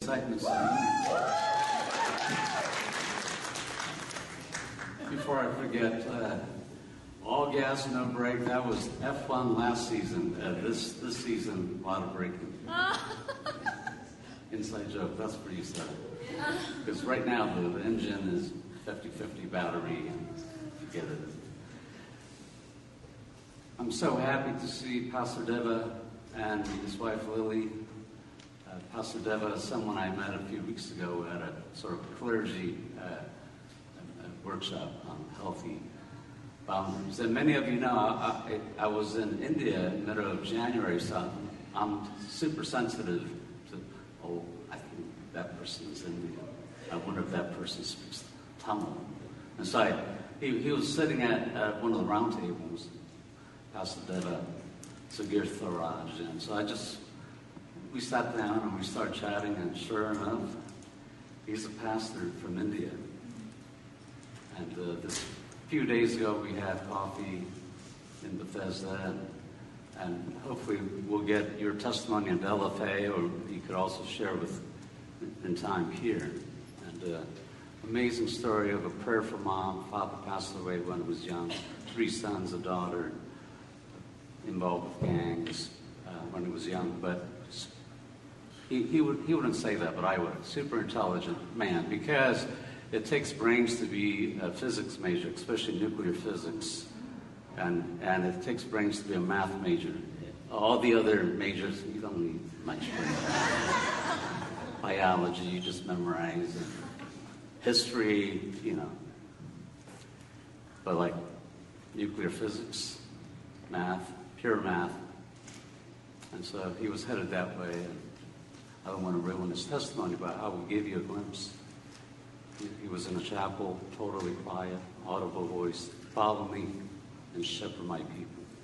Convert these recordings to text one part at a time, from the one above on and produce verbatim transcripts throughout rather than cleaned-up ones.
excitement. Before I forget, uh, all gas, no brake. That was F one last season. Uh, this this season, a lot of braking. Inside joke. That's for you, Sarah. Because right now the, the engine is fifty-fifty battery, and forget it. I'm so happy to see Pastor Deva and his wife Lily. Uh, Pastor Deva is someone I met a few weeks ago at a sort of clergy uh, a, a workshop on healthy boundaries. And many of you know I, I, I was in India in the middle of January, so I'm super sensitive to, oh, I think that person is Indian. I wonder if that person speaks Tamil. And so I, he, he was sitting at uh, one of the round tables, Pastor Deva, Sagir Tharaj, and so I just, we sat down and we started chatting, and sure enough, he's a pastor from India. And uh, this few days ago, we had coffee in Bethesda, and, and hopefully we'll get your testimony in L F A, or you could also share with in time here. And uh, amazing story of a prayerful mom. Father passed away when he was young. Three sons, a daughter, involved with gangs uh, when he was young, but he, he, would, he wouldn't say that, but I would. Super intelligent man, because it takes brains to be a physics major, especially nuclear physics, and, and it takes brains to be a math major. All the other majors, you don't need much brain. Biology, you just memorize it. History, you know. But like nuclear physics, math, pure math. And so he was headed that way. And I don't want to ruin his testimony, but I will give you a glimpse. He, he was in a chapel, totally quiet, audible voice, follow me and shepherd my people.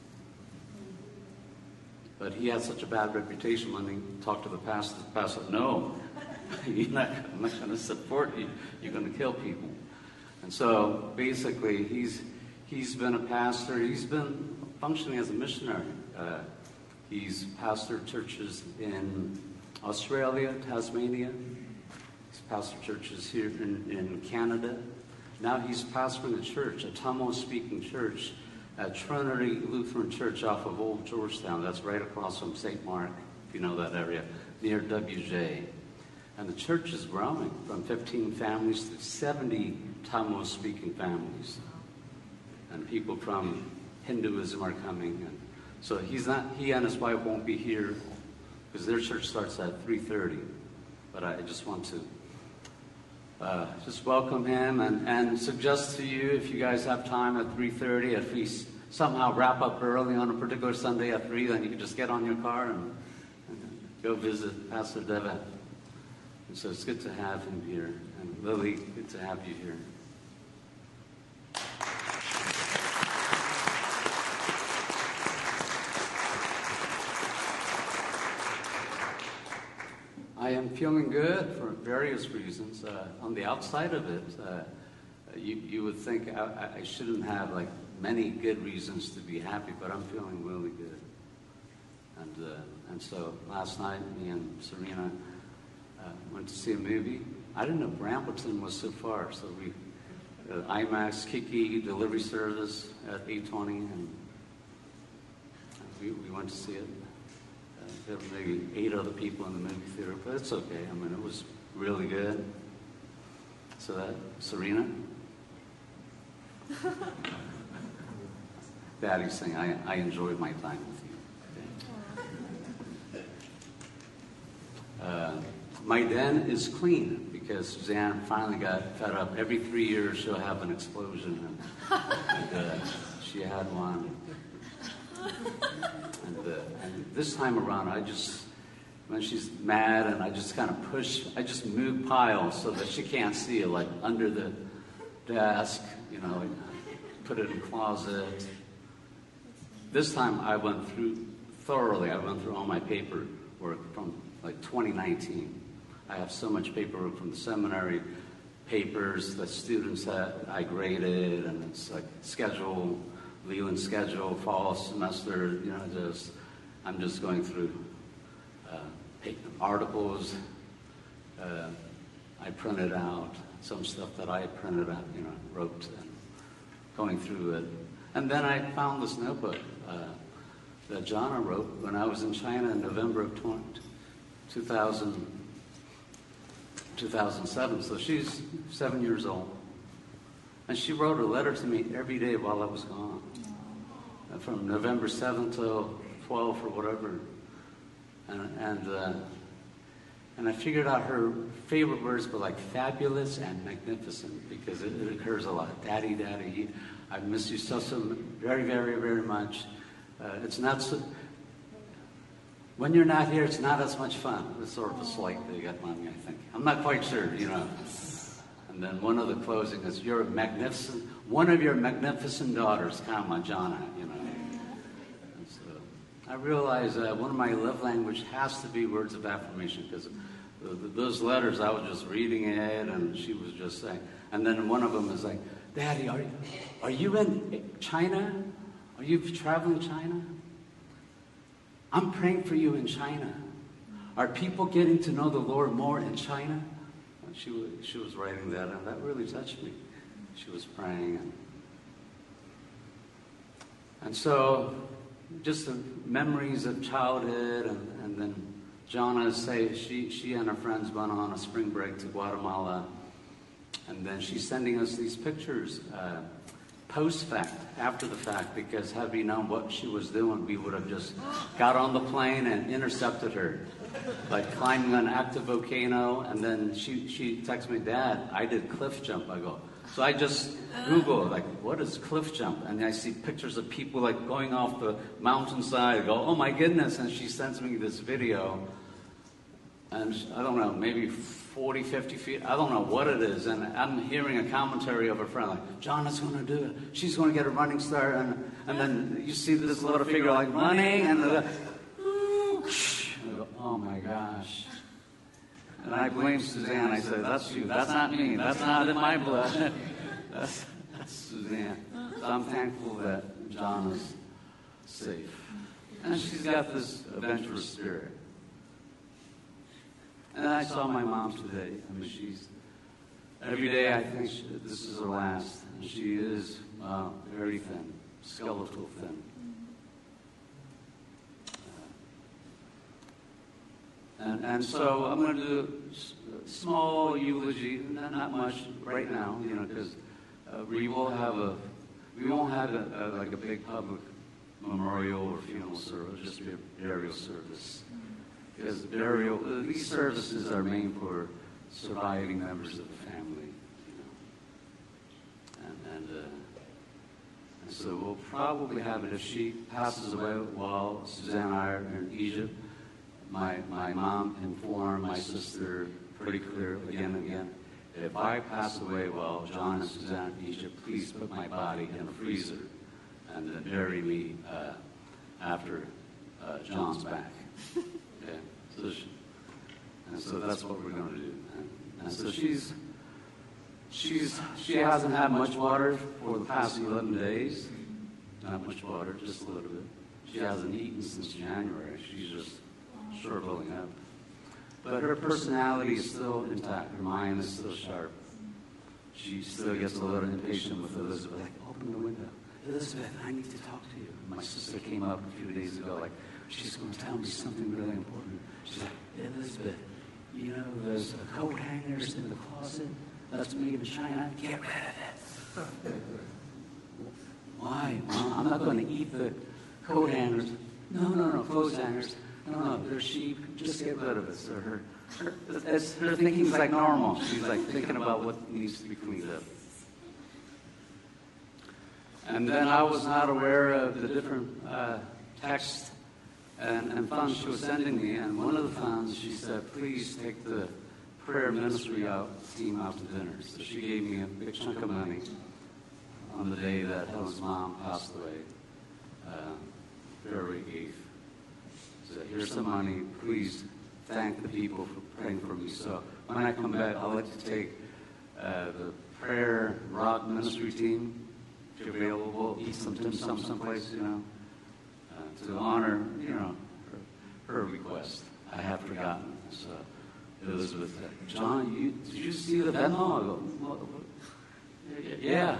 But he had such a bad reputation when he talked to the pastor. The pastor said, no, you're not, I'm not going to support you. You're going to kill people. And so basically he's he's been a pastor. He's been functioning as a missionary. Uh, he's pastored churches in Australia, Tasmania. He's pastored churches here in, in Canada. Now he's pastoring a church, a Tamil-speaking church, at Trinity Lutheran Church off of Old Georgetown. That's right across from Saint Mark, if you know that area, near W J. And the church is growing from fifteen families to seventy Tamil-speaking families. And people from Hinduism are coming. And so he's not, he and his wife won't be here because their church starts at three thirty. But I just want to uh, just welcome him and, and suggest to you, if you guys have time at three thirty, if we somehow wrap up early on a particular Sunday at three, then you can just get on your car and, and go visit Pastor Deva. And so it's good to have him here. And Lily, good to have you here. I am feeling good for various reasons. Uh, on the outside of it, uh, you, you would think I, I shouldn't have like many good reasons to be happy, but I'm feeling really good. And uh, and so last night, me and Serena uh, went to see a movie. I didn't know Brambleton was so far, so we uh, IMAX, Kiki, delivery service at eight twenty, and we, we went to see it. There were maybe eight other people in the movie theater, but it's okay. I mean, it was really good. So that, Serena? Daddy's saying, I, I enjoyed my time with you. Okay. Uh, my den is clean because Suzanne finally got fed up. Every three years she'll have an explosion, and, and uh, she had one. And, uh, and this time around, I just, when she's mad, and I just kind of push, I just move piles so that she can't see it, like under the desk, you know, like put it in the closet. This time I went through thoroughly, I went through all my paperwork from like twenty nineteen. I have so much paperwork from the seminary, papers that students that I graded, and it's like schedule, Leland schedule, fall semester, you know, just, I'm just going through uh, articles, uh, I printed out, some stuff that I printed out, you know, wrote and going through it. And then I found this notebook uh, that Jonna wrote when I was in China in November of two thousand, two thousand seven. So she's seven years old. And she wrote a letter to me every day while I was gone. Uh, from November seventh till twelfth or whatever. And, and, uh, and I figured out her favorite words were like fabulous and magnificent, because it, it occurs a lot. Daddy, Daddy, I miss you so, so very, very, very much. Uh, it's not so, when you're not here, it's not as much fun. It's sort of a slight dig at mommy, I think. I'm not quite sure, you know. And then one of the closing is, you're a magnificent, one of your magnificent daughters, comma, Jonna, you know. And so I realized uh, one of my love language has to be words of affirmation, because those letters, I was just reading it, and she was just saying, and then one of them is like, Daddy, are you, are you in China? Are you traveling China? I'm praying for you in China. Are people getting to know the Lord more in China? And she was, she was writing that, and that really touched me. She was praying. And, and so, just the memories of childhood, and, and then Jonna say she, she and her friends went on a spring break to Guatemala, and then she's sending us these pictures uh, post-fact, after the fact, because had we known what she was doing, we would have just got on the plane and intercepted her, like climbing an active volcano. And then she, she texted me, Dad, I did cliff jump. I go, so I just Google, like, what is cliff jump? And I see pictures of people like going off the mountainside. I go, oh my goodness. And she sends me this video. And I don't know, maybe forty, fifty feet, I don't know what it is. And I'm hearing a commentary of a friend, like, Jonna's going to do it. She's going to get a running start. And, and then you see this little figure like running, and the, I go, oh my gosh. And I blame Suzanne. I said, that's you. That's not me. That's not in my blood. That's, that's Suzanne. So I'm thankful that Jonna's safe. And she's got this adventurous spirit. And I saw my mom today. I mean, she's, every day I think she, this is her last. And she is uh, very thin, skeletal thin. And, and so I'm going to do a small eulogy, not, not much right now, you know, because uh, we will have a, we won't have a, a, like a big public memorial or funeral service, just be a burial service. Because burial, uh, these services are made for surviving members of the family, you know. And, and, uh, and so we'll probably have it if she passes away while Suzanne and I are in Egypt. My, my mom informed my sister pretty clear again and again, if I pass away while John and Suzanne are in Egypt, please put my body in a freezer and then bury me uh, after uh, John's back. Okay? So she, and so that's what we're going to do. And, and so she's, she's, she hasn't had much water for the past eleven days. Not much water, just a little bit. She hasn't eaten since January. She's just shriveling up. But her personality is still intact. Her mind is still sharp. She still gets a little impatient with Elizabeth. Like, open the window. Elizabeth, I need to talk to you. My sister came up a few days ago, like, she's going to tell me something really important. She's like, Elizabeth, you know those uh, coat hangers in the closet? That's made in China. Get rid of it. Why? Well, I'm not going to eat the coat hangers. No, no, no, clothes hangers. No, no, they're sheep. Just get rid of it. So her, her, that's, her thinking's like normal. She's like thinking about what needs to be cleaned up. And then I was not aware of the different uh, texts and, and funds she was sending me. And one of the funds, she said, please take the prayer ministry out, team out to dinner. So she gave me a big chunk of money on the day that Helen's mom passed away, uh, February eighth. So here's some money. Please thank the people for praying for me. So when I come back, I'd like to take uh, the prayer rock ministry team, if you're available, eat some dim sum someplace, you know, uh, to honor, you know, her, her request. I have forgotten. So Elizabeth said, John, you, did you see the Venmo? I go, well, yeah.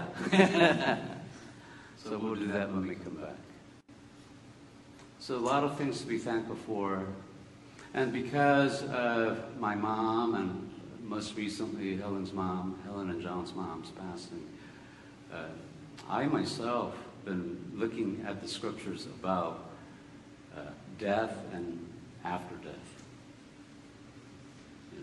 So we'll do that when we come back. So a lot of things to be thankful for. And because of my mom and most recently Helen's mom, Helen and John's mom's passing, uh, I myself been looking at the scriptures about uh, death and after death. You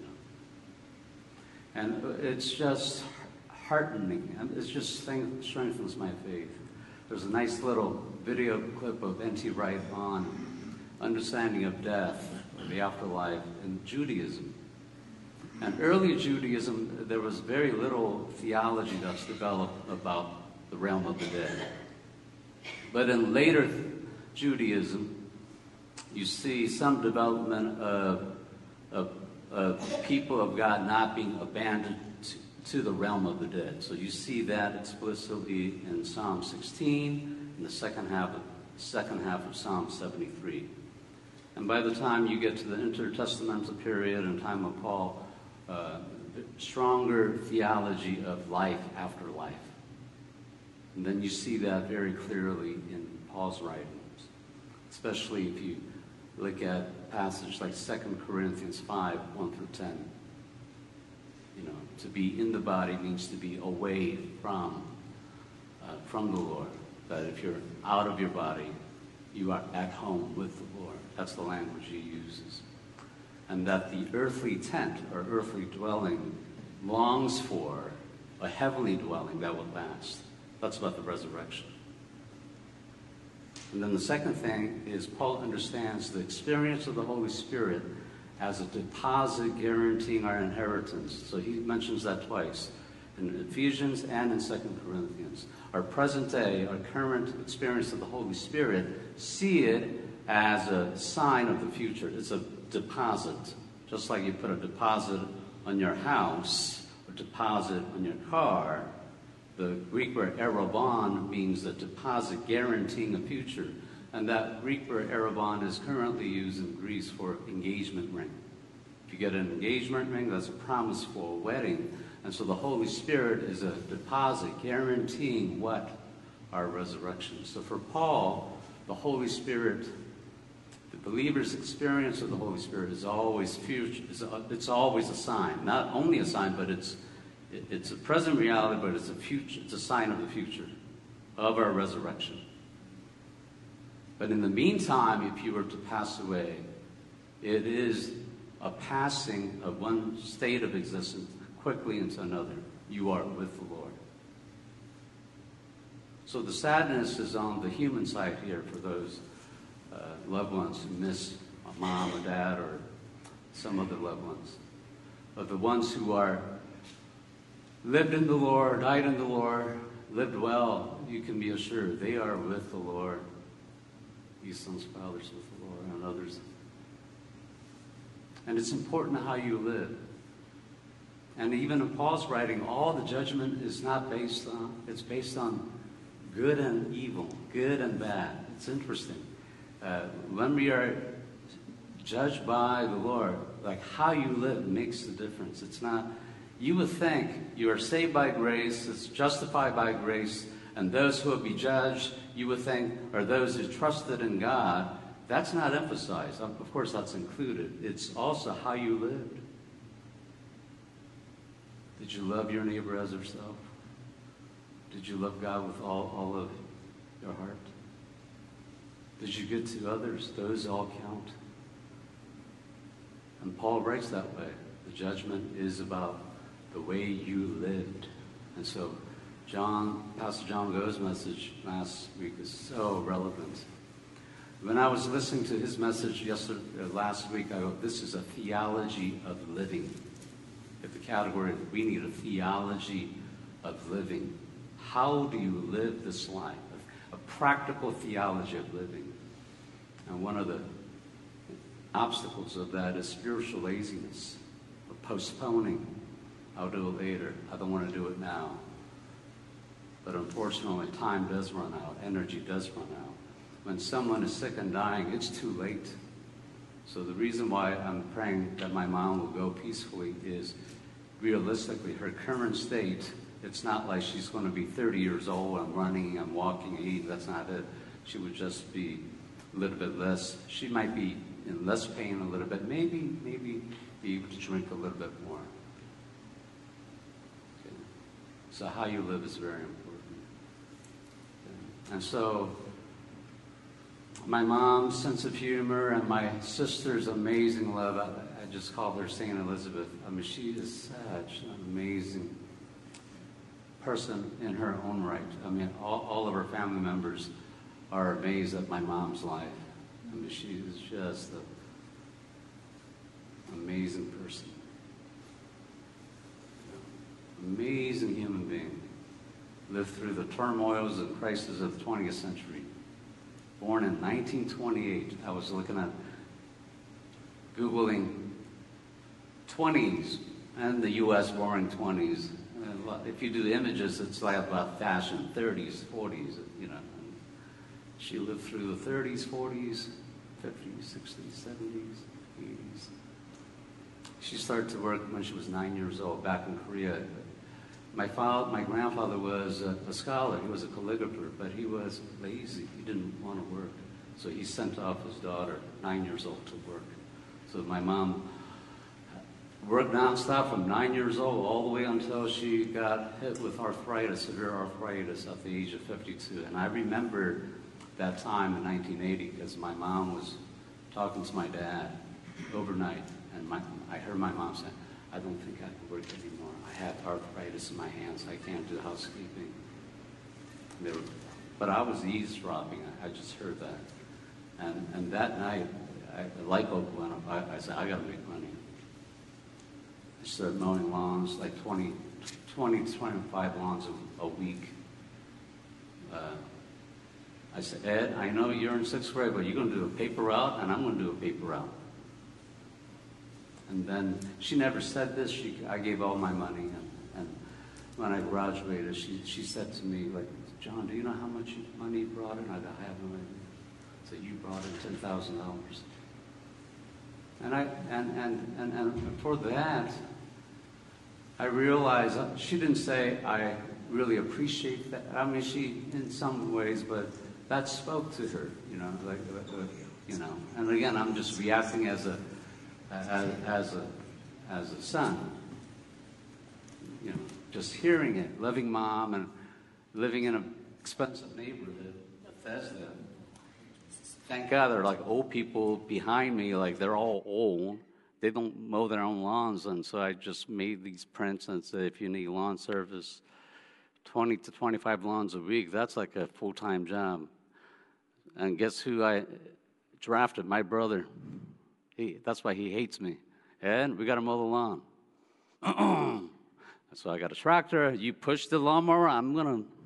know, and it's just heartening, and it's just strengthens my faith. There's a nice little video clip of N T Wright on understanding of death, or the afterlife, in Judaism. And early Judaism, there was very little theology that's developed about the realm of the dead. But in later Judaism, you see some development of, of, of people of God not being abandoned to, to the realm of the dead. So you see that explicitly in Psalm sixteen, in the second half of, second half of Psalm seventy-three. And by the time you get to the intertestamental period and time of Paul, uh, stronger theology of life after life. And then you see that very clearly in Paul's writings, especially if you look at a passage like Second Corinthians five, one through ten. You know, to be in the body means to be away from, uh, from the Lord. That if you're out of your body, you are at home with the Lord. That's the language he uses. And that the earthly tent or earthly dwelling longs for a heavenly dwelling that will last. That's about the resurrection. And then the second thing is Paul understands the experience of the Holy Spirit as a deposit guaranteeing our inheritance. So he mentions that twice, in Ephesians and in Second Corinthians. Our present day, our current experience of the Holy Spirit, see it as a sign of the future. It's a deposit. Just like you put a deposit on your house or deposit on your car, the Greek word arrabon means a deposit guaranteeing a future. And that Greek word arrabon is currently used in Greece for engagement ring. If you get an engagement ring, that's a promise for a wedding. And so the Holy Spirit is a deposit guaranteeing what? Our resurrection. So for Paul, the Holy Spirit, the believer's experience of the Holy Spirit is always future. It's always a sign. Not only a sign, but it's it's a present reality, but it's a future. It's a sign of the future, of our resurrection. But in the meantime, if you were to pass away, it is a passing of one state of existence quickly into another. You are with the Lord. So the sadness is on the human side here for those uh, loved ones who miss a mom or dad or some other loved ones. But the ones who are lived in the Lord, died in the Lord, lived well, you can be assured they are with the Lord. These sons, fathers with the Lord, and others. And it's important how you live. And even in Paul's writing, all the judgment is not based on, it's based on good and evil, good and bad. It's interesting. Uh, when we are judged by the Lord, like how you live makes the difference. It's not, you would think you are saved by grace, it's justified by grace, and those who will be judged, you would think, are those who trusted in God. That's not emphasized. Of course, that's included. It's also how you lived. Did you love your neighbor as yourself? Did you love God with all, all of your heart? Did you give to others? Those all count. And Paul writes that way. The judgment is about the way you lived. And so John, Pastor John Go's message last week is so relevant. When I was listening to his message yesterday, last week, I go, this is a theology of living. At the category of we need a theology of living. How do you live this life? A practical theology of living. And one of the obstacles of that is spiritual laziness, or postponing. I'll do it later. I don't want to do it now. But unfortunately, time does run out. Energy does run out. When someone is sick and dying, it's too late. So the reason why I'm praying that my mom will go peacefully is, realistically, her current state, it's not like she's going to be thirty years old, I'm running, I'm walking, eating, that's not it. She would just be a little bit less, she might be in less pain a little bit, maybe, maybe be able to drink a little bit more. Okay. So how you live is very important. Okay. And so, my mom's sense of humor and my sister's amazing love, I, I just call her Saint Elizabeth. I mean, she is such an amazing person in her own right. I mean, all, all of her family members are amazed at my mom's life. I mean, she is just an amazing person. Amazing human being. Lived through the turmoils and crises of the twentieth century. Born in nineteen twenty-eight. I was looking at, Googling twenties and the U S roaring twenties. If you do the images, it's like about fashion, thirties, forties, you know. She lived through the thirties, forties, fifties, sixties, seventies, eighties. She started to work when she was nine years old back in Korea. My father, my grandfather was a, a scholar. He was a calligrapher, but he was lazy. He didn't want to work. So he sent off his daughter, nine years old, to work. So my mom worked nonstop from nine years old all the way until she got hit with arthritis, severe arthritis, at the age of fifty-two. And I remember that time in nineteen eighty because my mom was talking to my dad overnight, and my, I heard my mom say, "I don't think I can work anymore. I have arthritis in my hands. I can't do housekeeping." They were, but I was eavesdropping. I, I just heard that. And, and that night, I, the light bulb went up. I, I said, "I got to make money." I started mowing lawns, like twenty, twenty to twenty-five lawns a, a week. Uh, I said, "Ed, I know you're in sixth grade, but you're going to do a paper route, and I'm going to do a paper route." And then she never said this. She, I gave all my money, and, and when I graduated, she, she said to me, like, "John, do you know how much money you brought in?" I go, "I have no idea." So you brought in ten thousand dollars. And I and, and, and, and for that, I realized she didn't say, "I really appreciate that." I mean, she, in some ways, but that spoke to her, you know, like, uh, you know. And again, I'm just reacting as a, as, as a, as a son, you know, just hearing it, loving mom and living in an expensive neighborhood, Bethesda. Thank God there are like old people behind me, like they're all old. They don't mow their own lawns, and so I just made these prints and said, if you need lawn service, twenty to twenty-five lawns a week, that's like a full-time job. And guess who I drafted? My brother. He, that's why he hates me. And we got to mow the lawn. So I got a tractor. You push the lawnmower, I'm going to...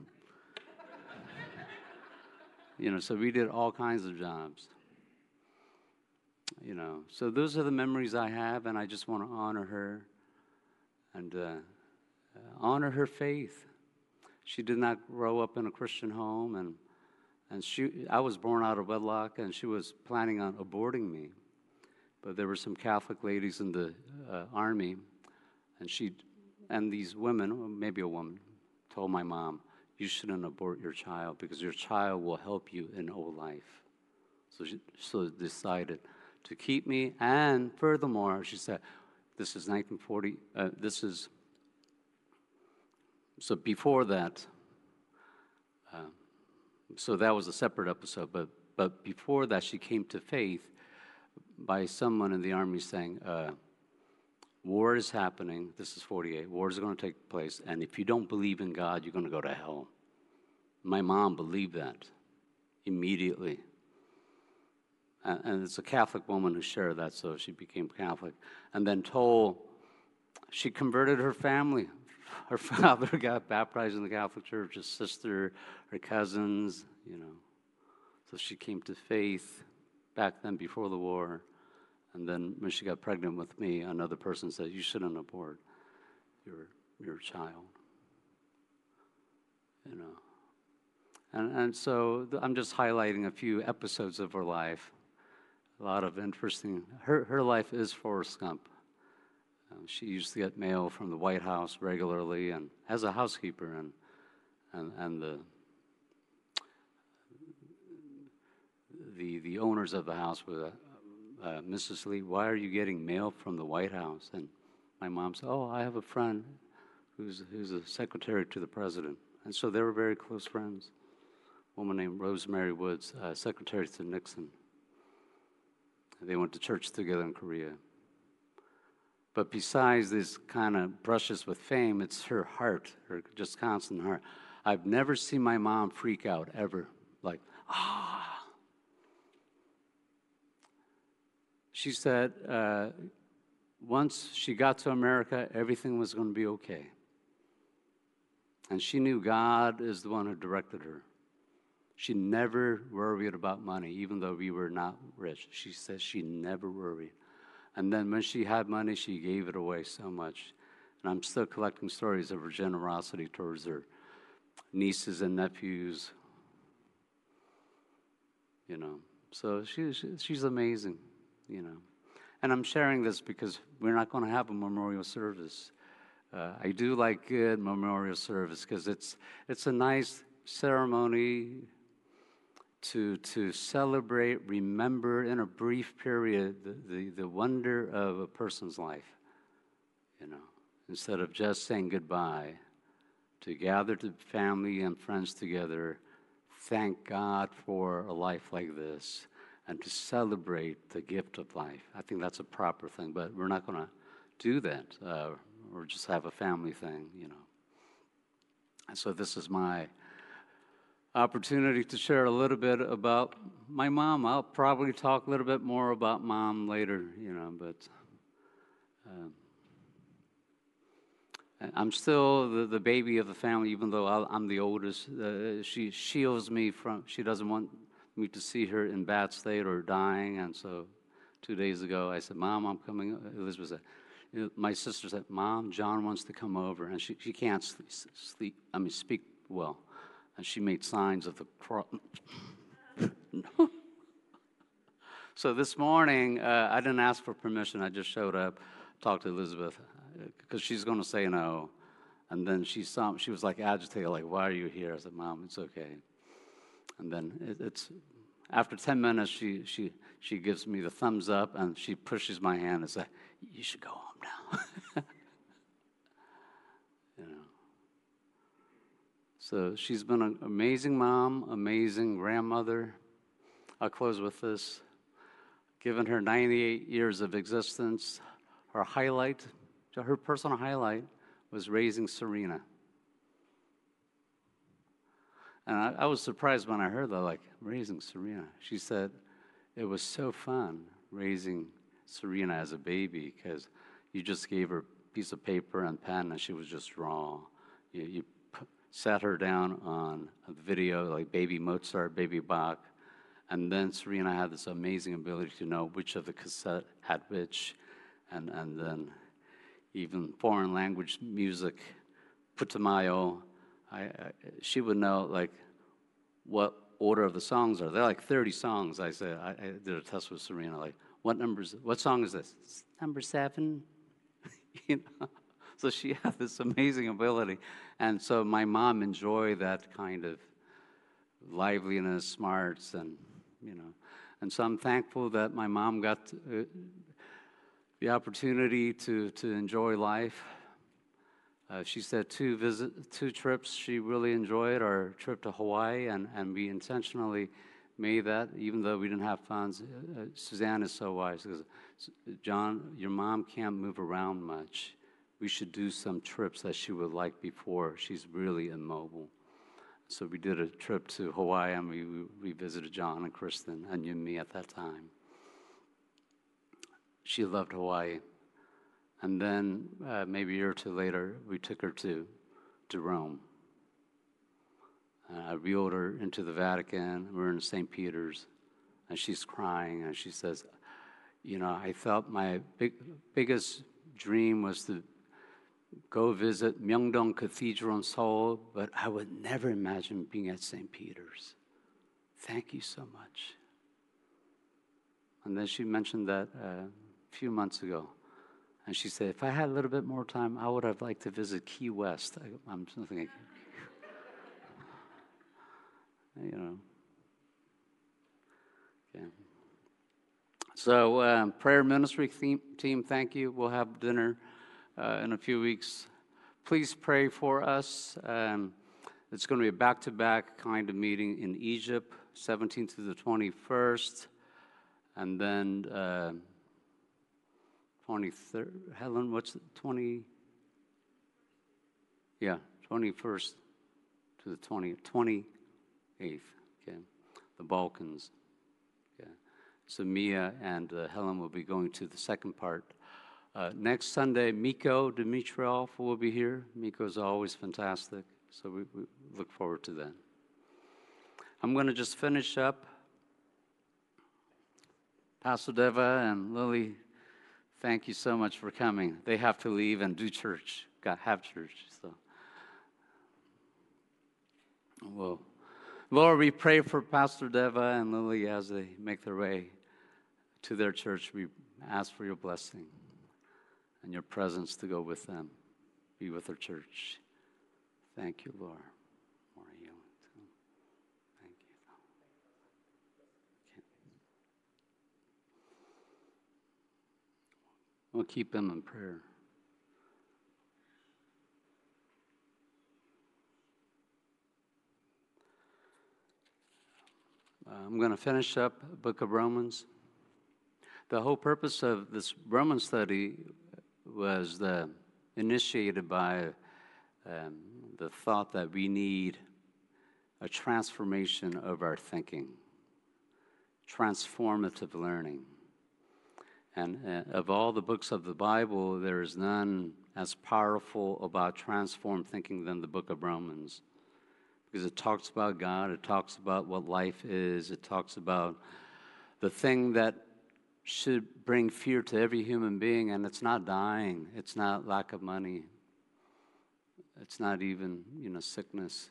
You know, so we did all kinds of jobs. You know, so those are the memories I have, and I just want to honor her and uh, honor her faith. She did not grow up in a Christian home, and and she I was born out of wedlock, and she was planning on aborting me. But there were some Catholic ladies in the uh, army, and she and these women, maybe a woman, told my mom, "You shouldn't abort your child because your child will help you in old life." So she so decided to keep me, and furthermore, she said, "This is nineteen forty. Uh, this is so before that. Uh, so that was a separate episode. But but before that, she came to faith by someone in the army saying, uh, war is happening. This is forty-eight. War is going to take place, and if you don't believe in God, you're going to go to hell." My mom believed that immediately. And, and it's a Catholic woman who shared that, so she became Catholic. And then told, she converted her family. Her father got baptized in the Catholic Church, his sister, her cousins, you know. So she came to faith back then before the war. And then when she got pregnant with me, another person said, "You shouldn't abort your, your child." You know. And, and so I'm just highlighting a few episodes of her life a lot of interesting. Her her life is Forrest Gump. Um, she used to get mail from the White House regularly, and as a housekeeper, and and and the the the owners of the house were, uh, uh, Missus Lee, why are you getting mail from the White House? And my mom said, oh, I have a friend who's who's a secretary to the president, and so they were very close friends. A woman named Rosemary Woods, uh, secretary to Nixon. They went to church together in Korea. But besides this kind of brushes with fame, it's her heart, her just constant heart. I've never seen my mom freak out, ever. Like, ah. She said uh, once she got to America, everything was going to be okay. And she knew God is the one who directed her. She never worried about money, even though we were not rich. She says she never worried. And then when she had money, she gave it away so much. And I'm still collecting stories of her generosity towards her nieces and nephews. You know, so she, she, she's amazing, you know. And I'm sharing this because we're not going to have a memorial service. Uh, I do like good memorial service because it's it's a nice ceremony to to celebrate, remember in a brief period the, the, the wonder of a person's life, you know, instead of just saying goodbye, to gather the family and friends together, thank God for a life like this, and to celebrate the gift of life. I think that's a proper thing, but we're not going to do that uh, or just have a family thing, you know. And so this is my opportunity to share a little bit about my mom. I'll probably talk a little bit more about mom later, you know, but um, I'm still the, the baby of the family, even though I'll, I'm the oldest. Uh, she shields me from, she doesn't want me to see her in bad state or dying, and so two days ago I said, Mom, I'm coming. Elizabeth said, you know, my sister said, Mom, John wants to come over, and she, she can't sleep, sleep, I mean, speak well. And she made signs of the cross. No. So this morning, uh, I didn't ask for permission. I just showed up, talked to Elizabeth, because she's going to say no. And then she saw, she was like agitated, like, why are you here? I said, Mom, it's okay. And then it, it's, after ten minutes, she, she, she gives me the thumbs up, and she pushes my hand and says, you should go home now. You know. So she's been an amazing mom, amazing grandmother. I'll close with this. Given her ninety-eight years of existence, her highlight, her personal highlight, was raising Serena. And I, I was surprised when I heard that, like, raising Serena. She said it was so fun raising Serena as a baby because you just gave her a piece of paper and pen and she was just draw. You, you sat her down on a video like Baby Mozart, Baby Bach, and then Serena had this amazing ability to know which of the cassette had which, and, and then even foreign language music, Putumayo, I, I, she would know like what order of the songs are. There are like thirty songs. I said, I, I did a test with Serena, like, what numbers, what song is this? It's number seven, you know? So she had this amazing ability. And so my mom enjoyed that kind of liveliness, smarts, and, you know. And so I'm thankful that my mom got uh, the opportunity to, to enjoy life. Uh, she said two visit, two trips she really enjoyed, our trip to Hawaii, and, and we intentionally made that, even though we didn't have funds. Uh, Suzanne is so wise. She goes, John, your mom can't move around much. We should do some trips that she would like before. She's really immobile. So we did a trip to Hawaii, and we, we visited John and Kristen and you and me at that time. She loved Hawaii. And then uh, maybe a year or two later, we took her to, to Rome. Uh, I wheeled her into the Vatican. We're in Saint Peter's, and she's crying, and she says, you know, I felt my big, biggest dream was to go visit Myeongdong Cathedral in Seoul, but I would never imagine being at Saint Peter's. Thank you so much. And then she mentioned that uh, a few months ago. And she said, if I had a little bit more time, I would have liked to visit Key West. I, I'm thinking, you know. Okay. So, um, prayer ministry team, team, thank you. We'll have dinner uh, in a few weeks. Please pray for us. Um, it's going to be a back-to-back kind of meeting in Egypt, seventeenth to the twenty-first. And then uh, twenty-third, Helen, what's the twenty? Yeah, twenty-first to the twentieth, twenty-eighth, okay, the Balkans. Okay. So Mia and uh, Helen will be going to the second part. Uh, next Sunday, Miko Dimitrov will be here. Miko is always fantastic, so we, we look forward to that. I'm going to just finish up. Pastor Deva and Lily, thank you so much for coming. They have to leave and do church, got have church. So, well, Lord, we pray for Pastor Deva and Lily as they make their way to their church. We ask for your blessing and your presence to go with them, be with their church. Thank you, Lord. We'll keep them in prayer. Uh, I'm going to finish up the book of Romans. The whole purpose of this Roman study was the, initiated by um, the thought that we need a transformation of our thinking, transformative learning. And uh, of all the books of the Bible, there is none as powerful about transformed thinking than the book of Romans. Because it talks about God, it talks about what life is, it talks about the thing that should bring fear to every human being, and it's not dying, it's not lack of money, it's not even, you know, sickness.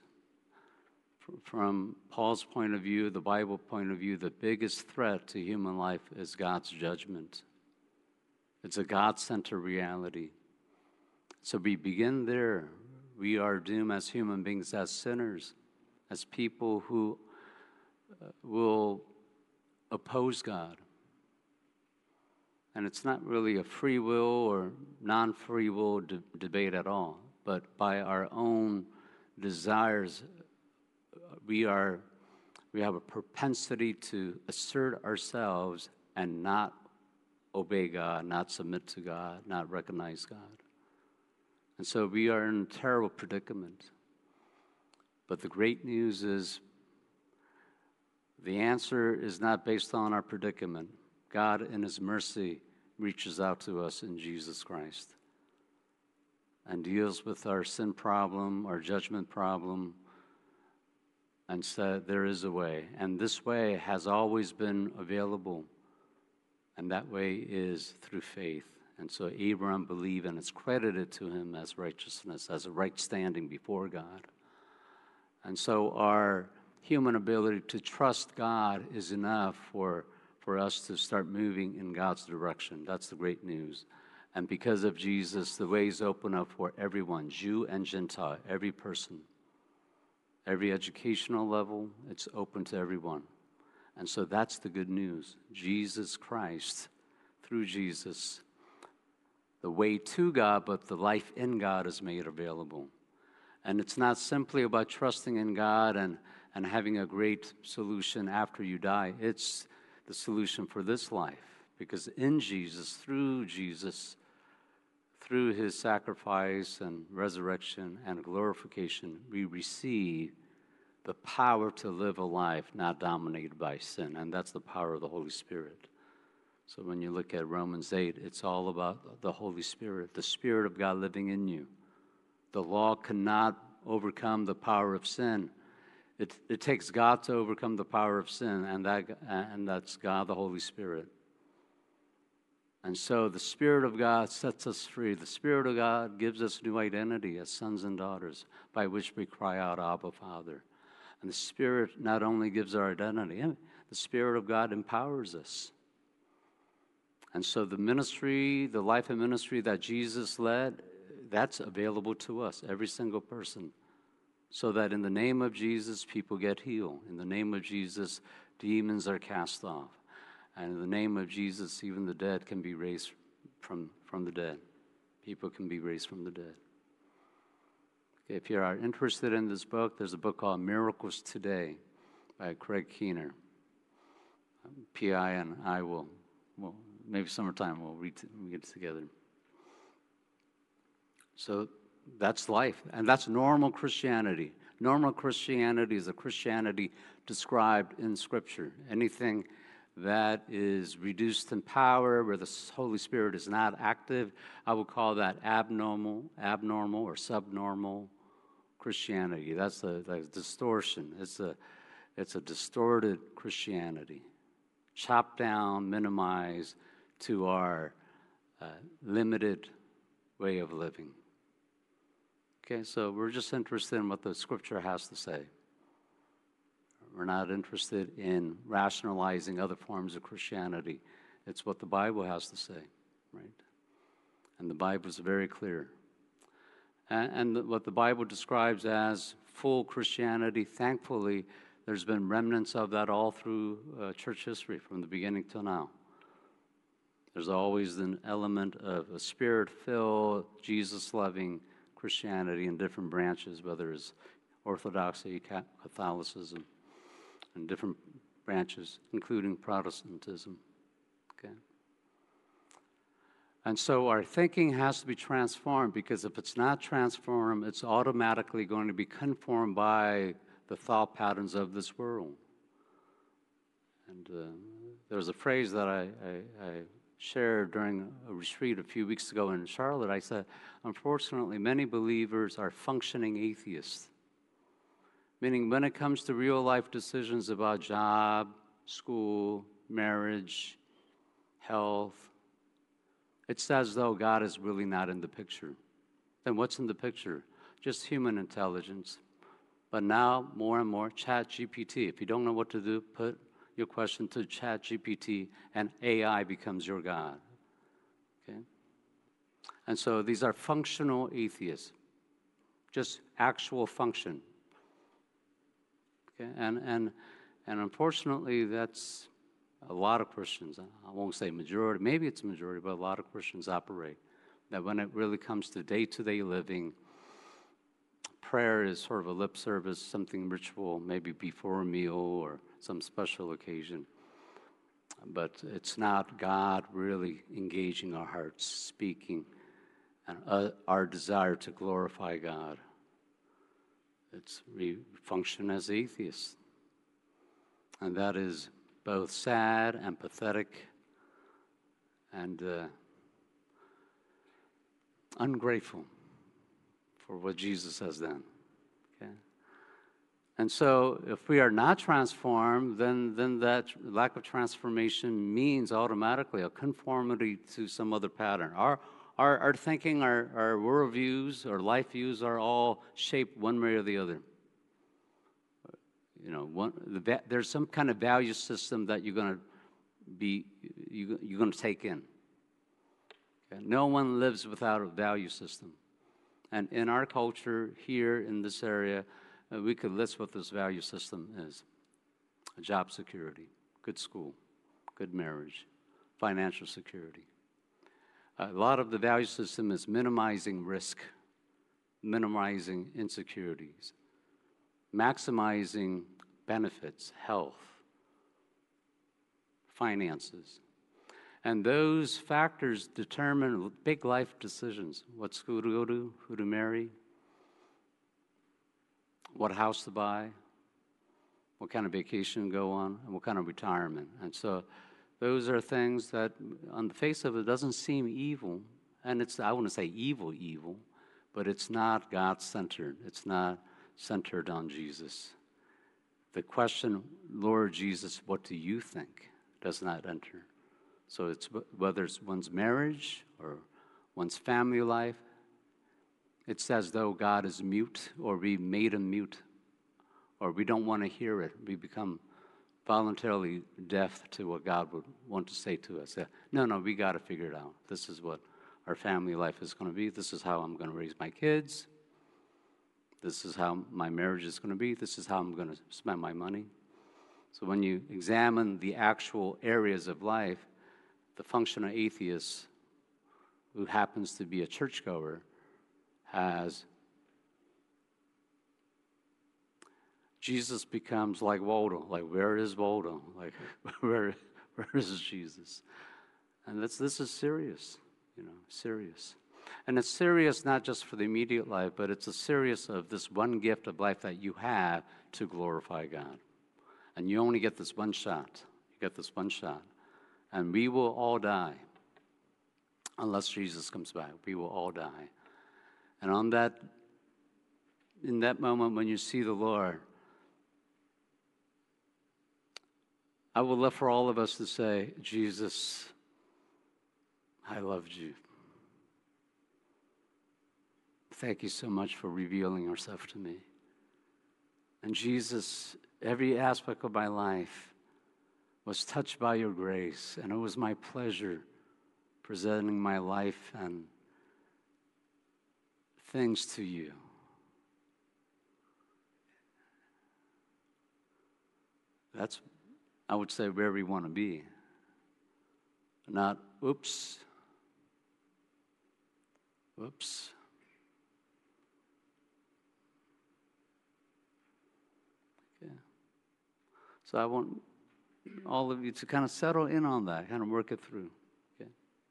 From Paul's point of view, the Bible point of view, the biggest threat to human life is God's judgment. It's a God-centered reality. So we begin there. We are doomed as human beings, as sinners, as people who uh, will oppose God. And it's not really a free will or non-free will de- debate at all, but by our own desires, we are we have a propensity to assert ourselves and not obey God, not submit to God, not recognize God. And so we are in a terrible predicament. But the great news is the answer is not based on our predicament. God, in his mercy, reaches out to us in Jesus Christ and deals with our sin problem, our judgment problem, and said there is a way. And this way has always been available. And that way is through faith. And so Abraham believed, and it's credited to him as righteousness, as a right standing before God. And so our human ability to trust God is enough for, for us to start moving in God's direction. That's the great news. And because of Jesus, the way is open up for everyone, Jew and Gentile, every person. Every educational level, it's open to everyone. And so that's the good news. Jesus Christ, through Jesus, the way to God, but the life in God is made available. And it's not simply about trusting in God and, and having a great solution after you die. It's the solution for this life. Because in Jesus, through Jesus, through his sacrifice and resurrection and glorification, we receive the power to live a life not dominated by sin, and that's the power of the Holy Spirit. So when you look at Romans eight, it's all about the Holy Spirit, the Spirit of God living in you. The law cannot overcome the power of sin. It, it takes God to overcome the power of sin, and that and that's God, the Holy Spirit. And so the Spirit of God sets us free. The Spirit of God gives us new identity as sons and daughters, by which we cry out, Abba, Father. And the Spirit not only gives our identity, the Spirit of God empowers us. And so the ministry, the life and ministry that Jesus led, that's available to us, every single person. So that in the name of Jesus, people get healed. In the name of Jesus, demons are cast off. And in the name of Jesus, even the dead can be raised from, from the dead. People can be raised from the dead. Okay, if you are interested in this book, there's a book called Miracles Today by Craig Keener. P I and I will, well, maybe summertime we'll read it, we get together. So that's life, and that's normal Christianity. Normal Christianity is a Christianity described in Scripture. Anything that is reduced in power, where the Holy Spirit is not active, I would call that abnormal, abnormal or subnormal Christianity. That's a, that's a distortion. It's a, it's a distorted Christianity, chopped down, minimized to our uh, limited way of living. Okay, so we're just interested in what the Scripture has to say. We're not interested in rationalizing other forms of Christianity. It's what the Bible has to say, right? And the Bible is very clear. And, and what the Bible describes as full Christianity, thankfully, there's been remnants of that all through uh, church history from the beginning till now. There's always an element of a spirit-filled, Jesus-loving Christianity in different branches, whether it's Orthodoxy, Catholicism, and different branches, including Protestantism. Okay? And so our thinking has to be transformed, because if it's not transformed, it's automatically going to be conformed by the thought patterns of this world. And uh, there was a phrase that I, I, I shared during a retreat a few weeks ago in Charlotte. I said, unfortunately, many believers are functioning atheists. Meaning when it comes to real life decisions about job, school, marriage, health, it's as though God is really not in the picture. Then what's in the picture? Just human intelligence. But now, more and more, ChatGPT. If you don't know what to do, put your question to ChatGPT, and A I becomes your God. Okay? And so these are functional atheists, just actual function. Okay? And, and, and unfortunately, that's a lot of Christians. I won't say majority, maybe it's a majority, but a lot of Christians operate. That when it really comes to day-to-day living, prayer is sort of a lip service, something ritual, maybe before a meal or some special occasion. But it's not God really engaging our hearts, speaking, and uh, our desire to glorify God. It's we function as atheists. And that is both sad and pathetic and uh, ungrateful for what Jesus has done. Okay? And so if we are not transformed, then, then that lack of transformation means automatically a conformity to some other pattern. Our, our, our thinking, our, our worldviews, our life views are all shaped one way or the other. You know, one, the, there's some kind of value system that you're going to be, you, you're going to take in. Okay? No one lives without a value system. And in our culture here in this area, uh, we could list what this value system is. Job security, good school, good marriage, financial security. A lot of the value system is minimizing risk, minimizing insecurities, maximizing benefits, health, finances. And those factors determine big life decisions. What school to go to, who to marry, what house to buy, what kind of vacation to go on, and what kind of retirement. And so those are things that on the face of it doesn't seem evil. And it's, I wouldn't say evil, evil, but it's not God-centered. It's not centered on Jesus. The question, Lord Jesus, what do you think, does not enter. So it's whether it's one's marriage or one's family life, it's as though God is mute, or we made him mute, or we don't want to hear it. We become voluntarily deaf to what God would want to say to us. No, no, we got to figure it out. This is what our family life is going to be. This is how I'm going to raise my kids. This is how my marriage is going to be. This is how I'm going to spend my money. So when you examine the actual areas of life, the functional atheist who happens to be a churchgoer has Jesus becomes like Waldo. Like, where is Waldo? Like, where, where is Jesus? And this, this is serious, you know, serious. And it's serious not just for the immediate life, but it's a serious of this one gift of life that you have to glorify God. And you only get this one shot. You get this one shot. And we will all die. Unless Jesus comes back, we will all die. And on that, in that moment when you see the Lord, I would love for all of us to say, Jesus, I loved you. Thank you so much for revealing yourself to me. And Jesus, every aspect of my life was touched by your grace, and it was my pleasure presenting my life and things to you. That's, I would say, where we want to be. Not, oops, oops. Okay. So I want all of you to kind of settle in on that, kind of work it through. Okay.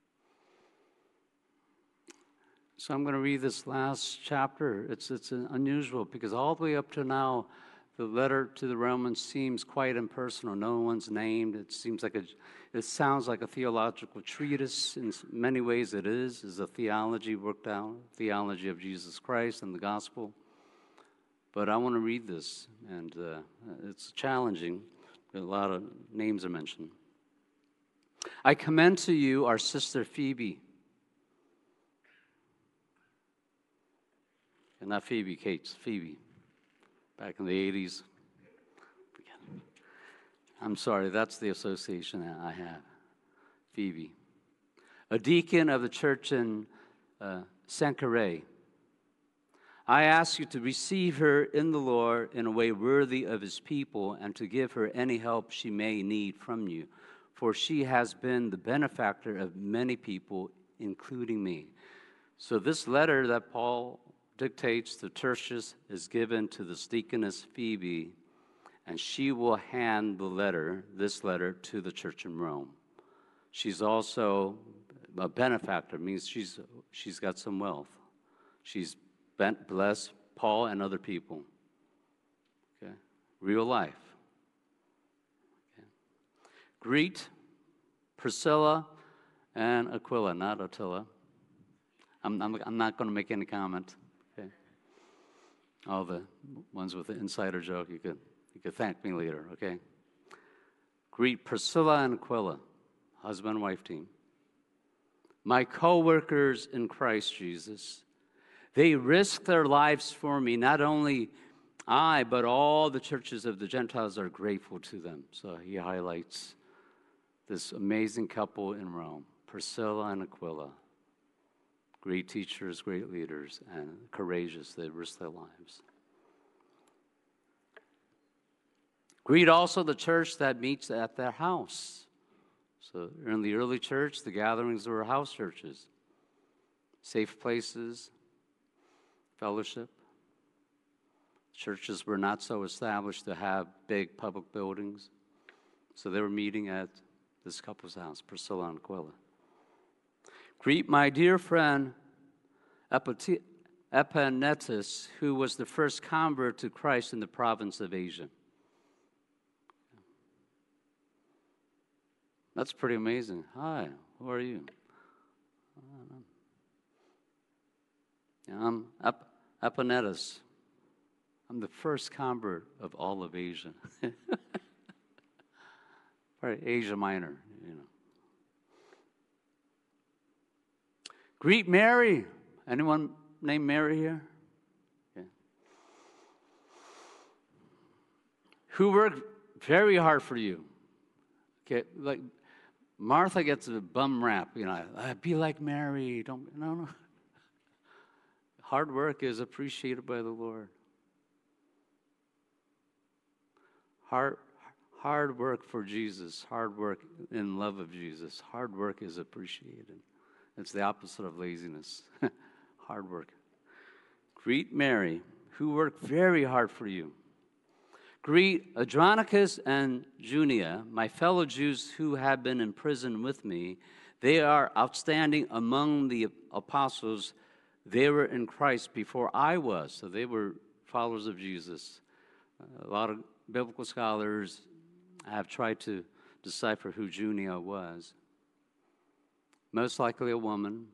So I'm going to read this last chapter. It's it's unusual because all the way up to now, the letter to the Romans seems quite impersonal. No one's named. It seems like a, it sounds like a theological treatise. In many ways it is, is a theology worked out, theology of Jesus Christ and the gospel. But I want to read this, and uh, it's challenging. A lot of names are mentioned. I commend to you our sister Phoebe. And not Phoebe Cates, Phoebe. Back in the eighties. I'm sorry, that's the association that I have. Phoebe. A deacon of the church in uh, Cenchreae. I ask you to receive her in the Lord in a way worthy of his people and to give her any help she may need from you, for she has been the benefactor of many people, including me. So this letter that Paul dictates to Tertius is given to the deaconess Phoebe, and she will hand the letter, this letter, to the church in Rome. She's also a benefactor, means she's she's got some wealth. She's blessed Paul and other people. Okay, real life. Okay. Greet Priscilla and Aquila, not Attila. I'm I'm, I'm not going to make any comment. Okay. All the ones with the insider joke, you could you could thank me later. Okay. Greet Priscilla and Aquila, husband and wife team. My co-workers in Christ Jesus. They risk their lives for me. Not only I, but all the churches of the Gentiles are grateful to them. So he highlights this amazing couple in Rome, Priscilla and Aquila. Great teachers, great leaders, and courageous. They risk their lives. Greet also the church that meets at their house. So in the early church, the gatherings were house churches. Safe places. Fellowship. Churches were not so established to have big public buildings. So they were meeting at this couple's house, Priscilla and Aquila. Greet my dear friend Epanetus, who was the first convert to Christ in the province of Asia. That's pretty amazing. Hi, who are you? I'm Ep- Epanetus. I'm the first convert of all of Asia. Right, Asia Minor, you know. Greet Mary. Anyone named Mary here? Okay. Who worked very hard for you. Okay, like Martha gets a bum rap, you know, be like Mary. Don't, no, no. Hard work is appreciated by the Lord. Hard, hard work for Jesus, hard work in love of Jesus. Hard work is appreciated. It's the opposite of laziness. Hard work. Greet Mary, who worked very hard for you. Greet Andronicus and Junia, my fellow Jews who have been in prison with me. They are outstanding among the apostles. They were in Christ before I was. So they were followers of Jesus. A lot of biblical scholars have tried to decipher who Junia was. Most likely a woman.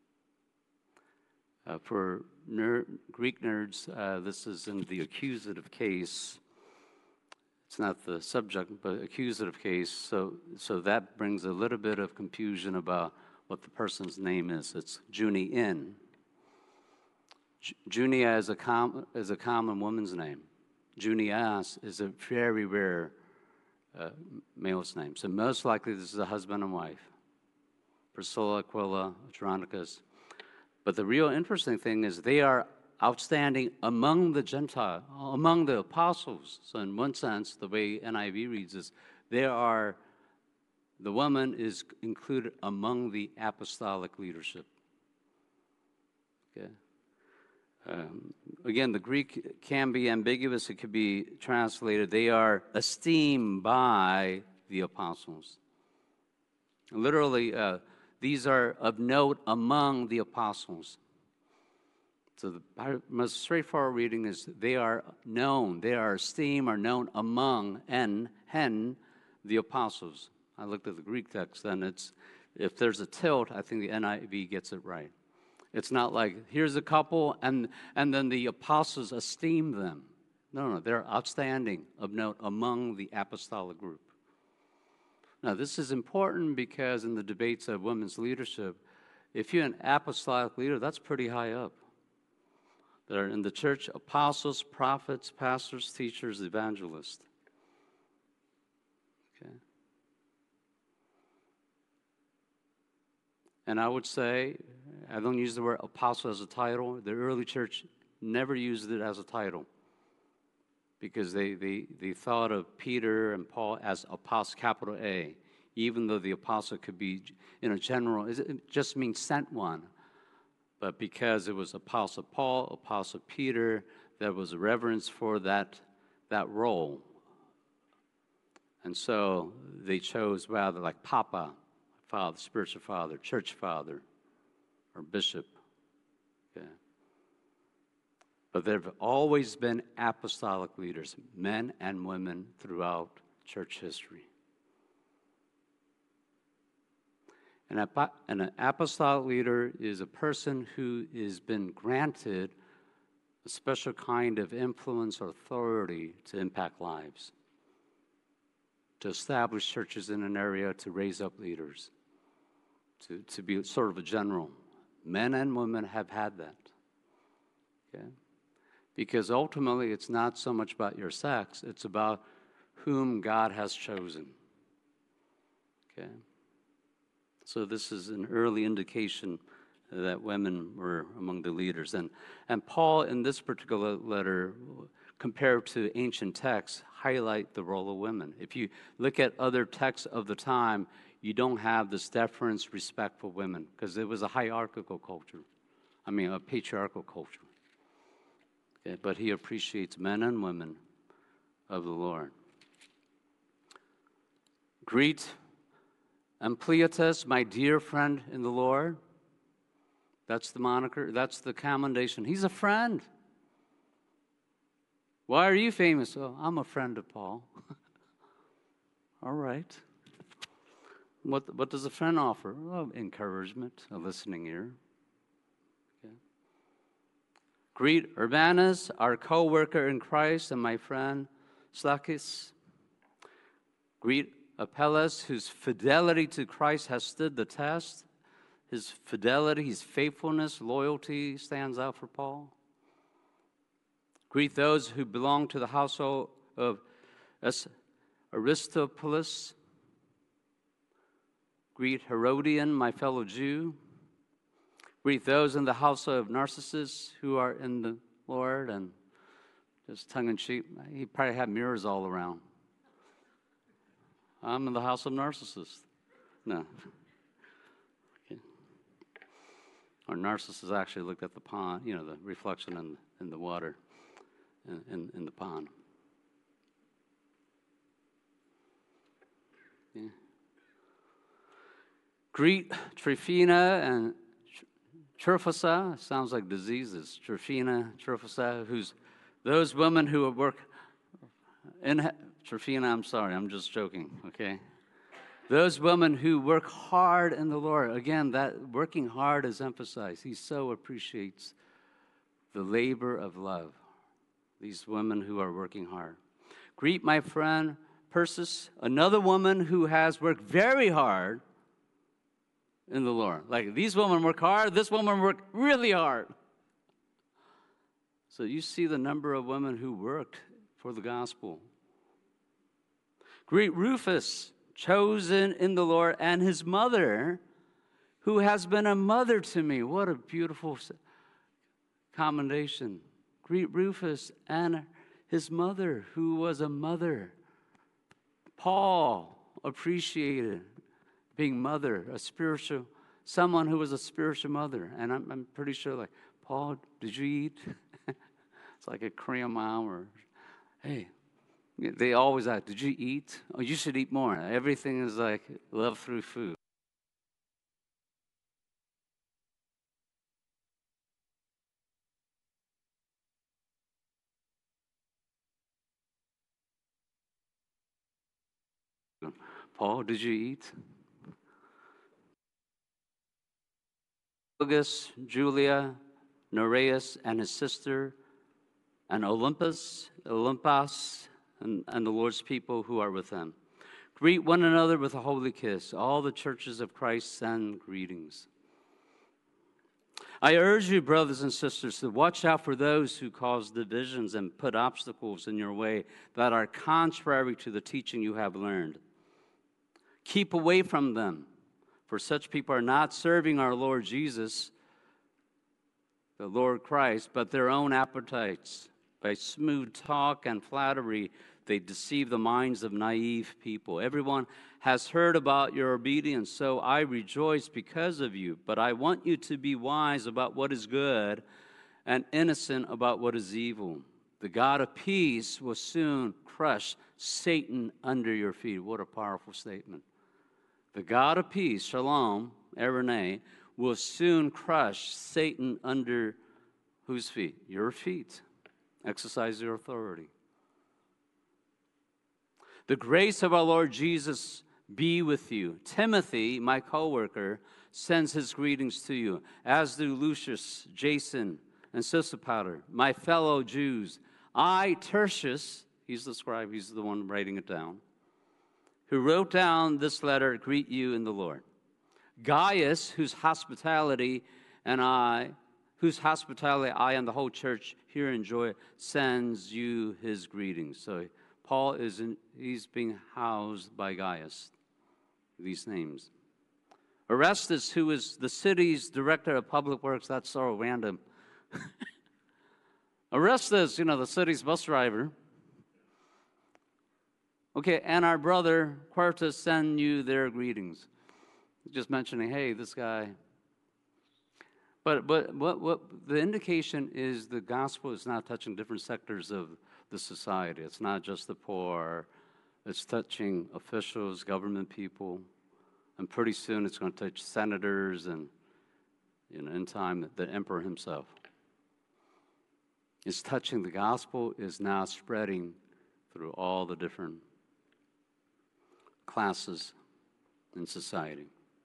Uh, for ner- Greek nerds, uh, this is in the accusative case. It's not the subject, but accusative case. So, so that brings a little bit of confusion about what the person's name is. It's Juniin. J- Junia is a, com- is a common woman's name. Junias is a very rare uh, male's name. So most likely this is a husband and wife. Priscilla, Aquila, Andronicus. But the real interesting thing is they are outstanding among the Gentiles, among the apostles. So in one sense, the way N I V reads this, they are, the woman is included among the apostolic leadership. Okay. Um, again, the Greek can be ambiguous. It could be translated, they are esteemed by the apostles. Literally, uh, these are of note among the apostles. So the most straightforward reading is they are known, they are esteemed or known among, and hen, the apostles. I looked at the Greek text, and it's, if there's a tilt, I think the N I V gets it right. It's not like, here's a couple, and, and then the apostles esteem them. No, no, they're outstanding, of note, among the apostolic group. Now, this is important because in the debates of women's leadership, if you're an apostolic leader, that's pretty high up. There are in the church apostles, prophets, pastors, teachers, evangelists. Okay. And I would say, I don't use the word apostle as a title. The early church never used it as a title because they, they, they thought of Peter and Paul as apostle, capital A, even though the apostle could be in a general, it just means sent one. But because it was Apostle Paul, Apostle Peter, there was a reverence for that, that role. And so they chose rather like Papa, Father, spiritual father, church father, or bishop. Okay. But there have always been apostolic leaders, men and women, throughout church history. And an apostolic leader is a person who has been granted a special kind of influence or authority to impact lives, to establish churches in an area, to raise up leaders, to, to be sort of a general. Men and women have had that. Okay? Because ultimately it's not so much about your sex, it's about whom God has chosen. Okay? So this is an early indication that women were among the leaders. And, and Paul, in this particular letter, compared to ancient texts, highlight the role of women. If you look at other texts of the time, you don't have this deference, respect for women, because it was a hierarchical culture. I mean, a patriarchal culture. Okay, but he appreciates men and women of the Lord. Greet Ampliatus, my dear friend in the Lord. That's the moniker. That's the commendation. He's a friend. Why are you famous? Oh, I'm a friend of Paul. All right. What, what does a friend offer? Oh, encouragement, a listening ear. Okay. Greet Urbanus, our co-worker in Christ, and my friend Stachys. Greet Apelles, whose fidelity to Christ has stood the test. His fidelity, his faithfulness, loyalty stands out for Paul. Greet those who belong to the household of Aristobulus. Greet Herodian, my fellow Jew. Greet those in the house of Narcissus who are in the Lord. And just tongue-in-cheek, he probably had mirrors all around. I'm in the house of Narcissus. No. Okay. Or Narcissus actually looked at the pond, you know, the reflection in, in the water, in, in, in the pond. Yeah. Greet Tryphena and Tryphosa. Sounds like diseases. Tryphena, Tryphosa, who's those women who work in Tryphena. I'm sorry, I'm just joking. Okay, those women who work hard in the Lord. Again, that working hard is emphasized. He so appreciates the labor of love. These women who are working hard. Greet my friend Persis, another woman who has worked very hard in the Lord. Like, these women work hard, this woman worked really hard. So you see the number of women who worked for the gospel. Greet Rufus, chosen in the Lord, and his mother, who has been a mother to me. What a beautiful commendation. Greet Rufus and his mother, who was a mother. Paul appreciated being mother, a spiritual, someone who was a spiritual mother. And I'm, I'm pretty sure, like, Paul, did you eat? It's like a Korean mom, or, hey, they always ask, did you eat? Oh, you should eat more. Everything is like love through food. Paul, did you eat? August, Julia, Nereus, and his sister, and Olympus, Olympus, and, and the Lord's people who are with them. Greet one another with a holy kiss. All the churches of Christ send greetings. I urge you, brothers and sisters, to watch out for those who cause divisions and put obstacles in your way that are contrary to the teaching you have learned. Keep away from them, for such people are not serving our Lord Jesus, the Lord Christ, but their own appetites. By smooth talk and flattery, they deceive the minds of naive people. Everyone has heard about your obedience, so I rejoice because of you. But I want you to be wise about what is good and innocent about what is evil. The God of peace will soon crush Satan under your feet. What a powerful statement. The God of peace, Shalom, Ereneh, will soon crush Satan under whose feet? Your feet. Exercise your authority. The grace of our Lord Jesus be with you. Timothy, my co-worker, sends his greetings to you, as do Lucius, Jason, and Sosipater, my fellow Jews. I, Tertius, he's the scribe, he's the one writing it down, who wrote down this letter, greet you in the Lord. Gaius, whose hospitality and I, whose hospitality I and the whole church here enjoy, sends you his greetings. So Paul is in, he's being housed by Gaius. These names. Orestes, who is the city's director of public works. That's so random. Orestes, you know, the city's bus driver. Okay, and our brother Quartus send you their greetings. Just mentioning, hey, this guy. But but what what the indication is, the gospel is not touching different sectors of the society. It's not just the poor. It's touching officials, government people, and pretty soon it's going to touch senators and, you know, in time, the emperor himself. It's touching, the gospel is now spreading through all the different classes in society.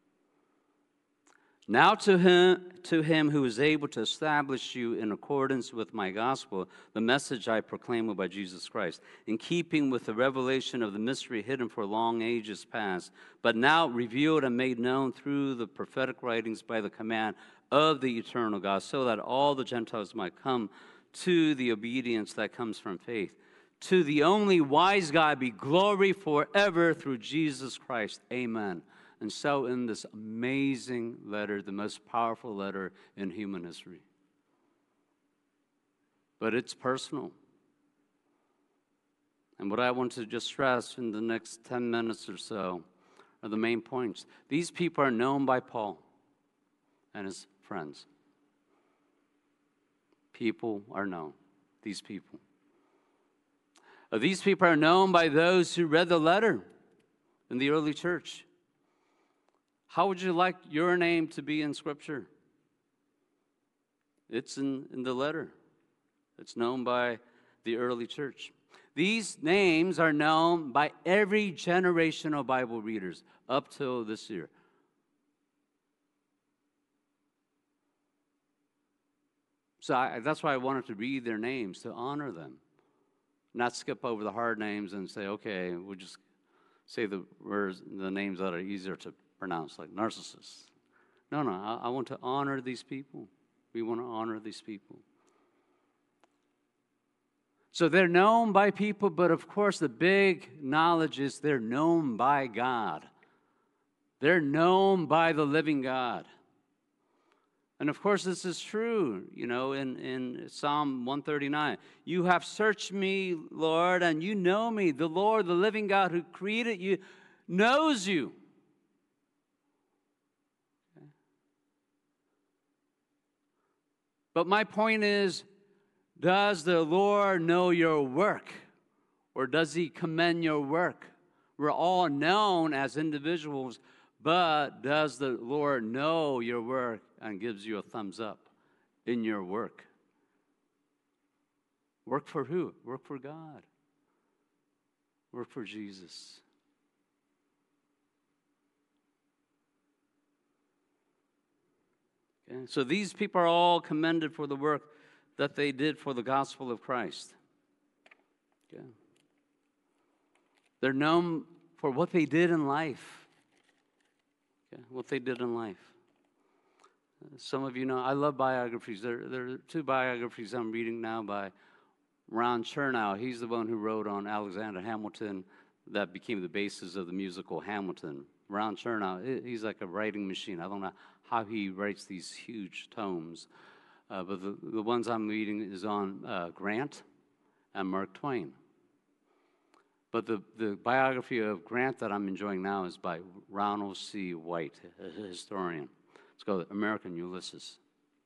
Now to him, to him who is able to establish you in accordance with my gospel, the message I proclaim by Jesus Christ, in keeping with the revelation of the mystery hidden for long ages past, but now revealed and made known through the prophetic writings by the command of the eternal God, so that all the Gentiles might come to the obedience that comes from faith. To the only wise God be glory forever through Jesus Christ. Amen. And so in this amazing letter, the most powerful letter in human history. But it's personal. And what I want to just stress in the next ten minutes or so are the main points. These people are known by Paul and his friends. People are known. These people. Uh, these people are known by those who read the letter in the early church. How would you like your name to be in Scripture? It's in, in the letter. It's known by the early church. These names are known by every generation of Bible readers up till this year. So I, that's why I wanted to read their names, to honor them. Not skip over the hard names and say, okay, we'll just say the words, the names that are easier to pronounce, like Narcissus. No, no, I, I want to honor these people. We want to honor these people. So they're known by people, but of course the big knowledge is they're known by God. They're known by the living God. And of course this is true, you know, in, in Psalm one thirty-nine. You have searched me, Lord, and you know me. The Lord, the living God who created you, knows you. Okay. But my point is, does the Lord know your work? Or does he commend your work? We're all known as individuals, but does the Lord know your work and gives you a thumbs up in your work? Work for who? Work for God. Work for Jesus. Okay? So these people are all commended for the work that they did for the gospel of Christ. Okay. They're known for what they did in life. Okay. What they did in life. Some of you know, I love biographies. There, there are two biographies I'm reading now by Ron Chernow. He's the one who wrote on Alexander Hamilton that became the basis of the musical Hamilton. Ron Chernow, he's like a writing machine. I don't know how he writes these huge tomes. Uh, but the, the ones I'm reading is on uh, Grant and Mark Twain. But the, the biography of Grant that I'm enjoying now is by Ronald C. White, a historian. It's called American Ulysses.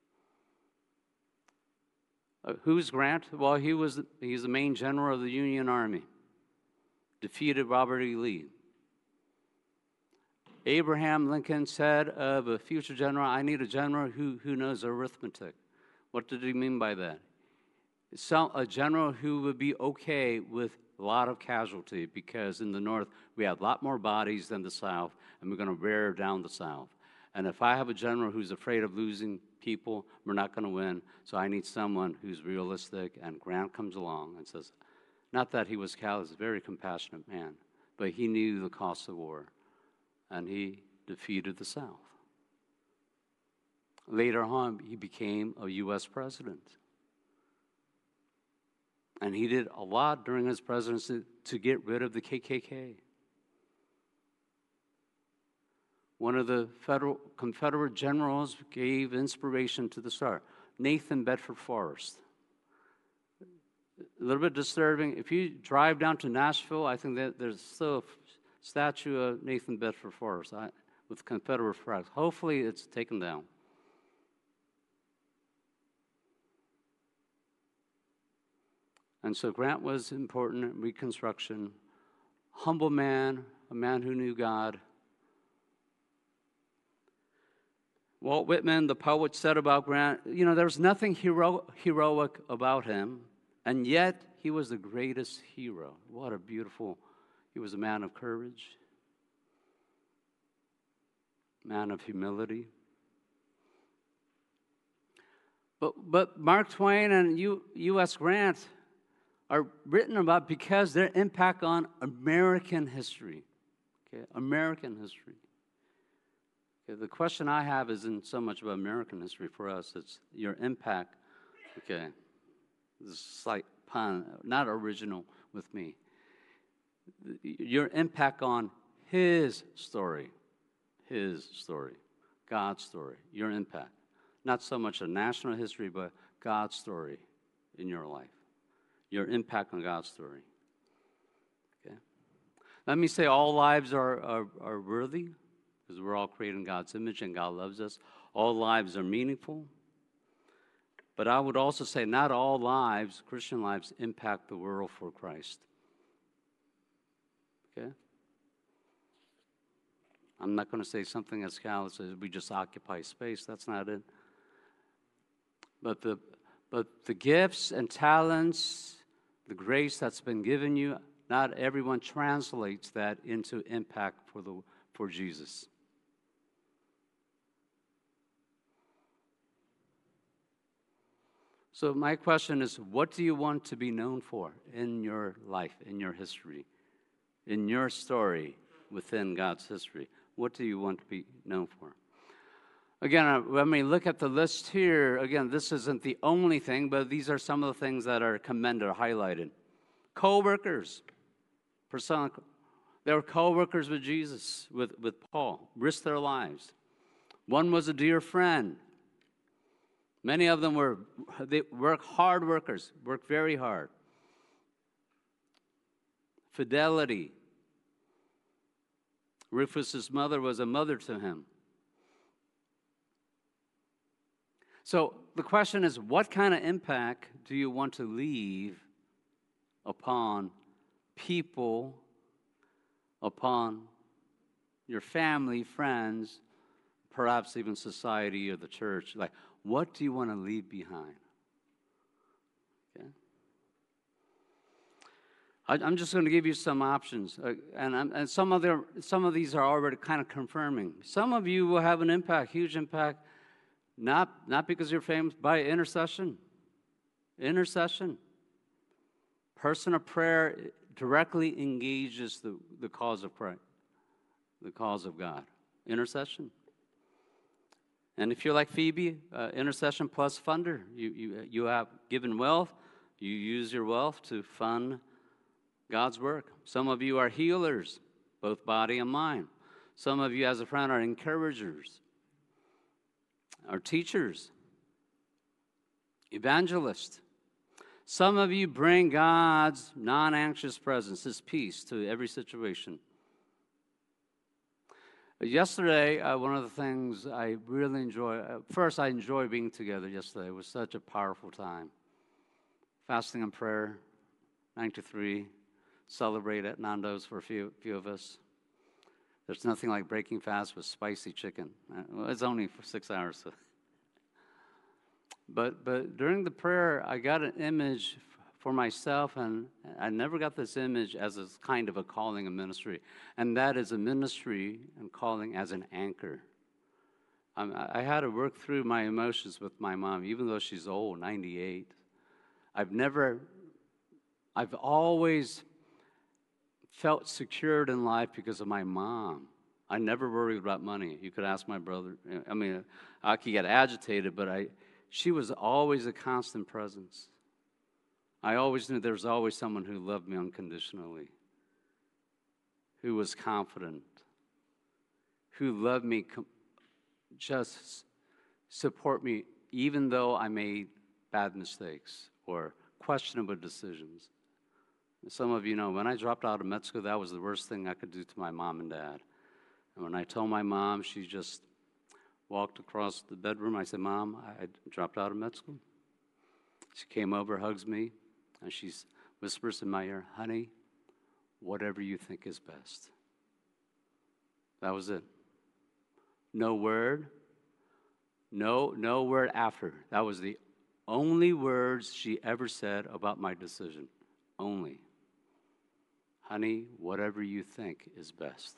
Uh, who's Grant? Well, he was he's the main general of the Union Army. Defeated Robert E. Lee. Abraham Lincoln said of a future general, I need a general who, who knows arithmetic. What did he mean by that? Some, a general who would be okay with a lot of casualty, because in the North we have a lot more bodies than the South, and we're going to wear down the South. And if I have a general who's afraid of losing people, we're not going to win. So I need someone who's realistic. And Grant comes along and says, not that he was callous, a very compassionate man, but he knew the cost of war, and he defeated the South. Later on, he became a U S president. And he did a lot during his presidency to get rid of the K K K. One of the federal Confederate generals gave inspiration to the start, Nathan Bedford Forrest. A little bit disturbing. If you drive down to Nashville, I think that there's still a statue of Nathan Bedford Forrest I, with Confederate flags. Hopefully it's taken down. And so Grant was important in Reconstruction. Humble man, a man who knew God. Walt Whitman, the poet, said about Grant, you know, there's nothing hero- heroic about him, and yet he was the greatest hero. What a beautiful, he was a man of courage, man of humility. But, but Mark Twain and U, U S Grant are written about because their impact on American history, okay, American history. Okay, the question I have isn't so much about American history for us, it's your impact, okay, this is slight pun, not original with me. Your impact on his story, his story, God's story, your impact. Not so much a national history, but God's story in your life. Your impact on God's story. Okay. Let me say all lives are, are, are worthy, because we're all created in God's image and God loves us. All lives are meaningful. But I would also say not all lives, Christian lives, impact the world for Christ. Okay? I'm not going to say something as callous as we just occupy space. That's not it. But the, but the gifts and talents, the grace that's been given you, not everyone translates that into impact for the for Jesus. So my question is, what do you want to be known for in your life, in your history, in your story within God's history? What do you want to be known for? Again, when we look at the list here, again, this isn't the only thing, but these are some of the things that are commended or highlighted. Co-workers. Persona, they were co-workers with Jesus, with, with Paul, risked their lives. One was a dear friend. Many of them were, they work hard workers, work very hard. Fidelity. Rufus's mother was a mother to him. So the question is, what kind of impact do you want to leave upon people, upon your family, friends, perhaps even society or the church? Like, what do you want to leave behind? Okay. I, I'm just going to give you some options, uh, and, and some of their, some of these are already kind of confirming. Some of you will have an impact, huge impact, not not because you're famous, by intercession. Intercession. Person of prayer directly engages the, the cause of Christ, the cause of God. Intercession. And if you're like Phoebe, uh, intercession plus funder. You, you, you have given wealth. You use your wealth to fund God's work. Some of you are healers, both body and mind. Some of you, as a friend, are encouragers, are teachers, evangelists. Some of you bring God's non-anxious presence, His peace, to every situation. Yesterday, uh, one of the things I really enjoy, uh, first I enjoy being together yesterday. It was such a powerful time. Fasting and prayer, nine to three, celebrate at Nando's for a few, few of us. There's nothing like breaking fast with spicy chicken. Uh, well, it's only for six hours. So. But, but during the prayer, I got an image for myself, and I never got this image as a kind of a calling a ministry, and that is a ministry and calling as an anchor. Um, I had to work through my emotions with my mom, even though she's old, ninety-eight. I've never, I've always felt secured in life because of my mom. I never worried about money. You could ask my brother. I mean, I could get agitated, but I, she was always a constant presence. I always knew there was always someone who loved me unconditionally, who was confident, who loved me, com- just support me, even though I made bad mistakes or questionable decisions. Some of you know, when I dropped out of med school, that was the worst thing I could do to my mom and dad. And when I told my mom, she just walked across the bedroom. I said, Mom, I dropped out of med school. She came over, hugs me, and she whispers in my ear, honey, whatever you think is best. That was it. No word, no, no word after. That was the only words she ever said about my decision. Only. Honey, whatever you think is best.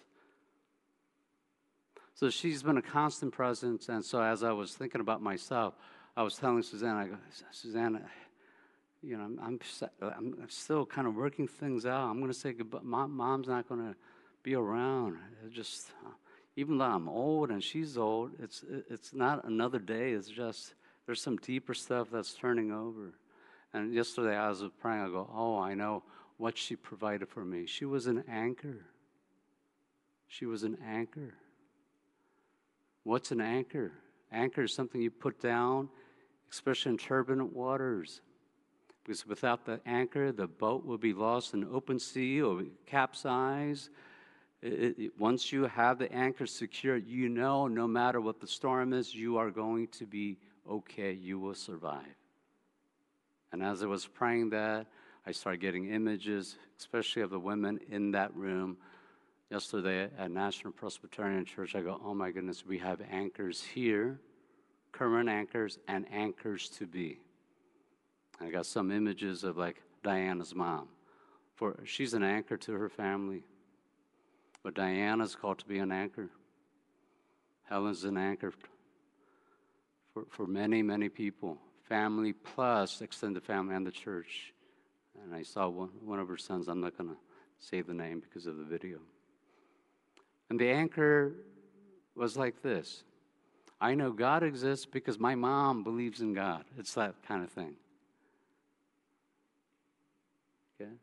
So she's been a constant presence, and so as I was thinking about myself, I was telling Suzanne, I go, Suzanne, you know, I'm, I'm, I'm still kind of working things out. I'm going to say goodbye. Mom, Mom's not going to be around. It just, even though I'm old and she's old, it's it's not another day. It's just, there's some deeper stuff that's turning over. And yesterday I was praying, I go, oh, I know what she provided for me. She was an anchor. She was an anchor. What's an anchor? Anchor is something you put down, especially in turbulent waters. Because without the anchor, the boat will be lost in open sea or capsize. It, it, once you have the anchor secured, you know no matter what the storm is, you are going to be okay. You will survive. And as I was praying that, I started getting images, especially of the women in that room. Yesterday at National Presbyterian Church, I go, oh my goodness, we have anchors here, current anchors, and anchors to be. And I got some images of like Diana's mom. For she's an anchor to her family. But Diana's called to be an anchor. Helen's an anchor for, for many, many people. Family plus extended family and the church. And I saw one, one of her sons. I'm not going to say the name because of the video. And the anchor was like this. I know God exists because my mom believes in God. It's that kind of thing. Okay?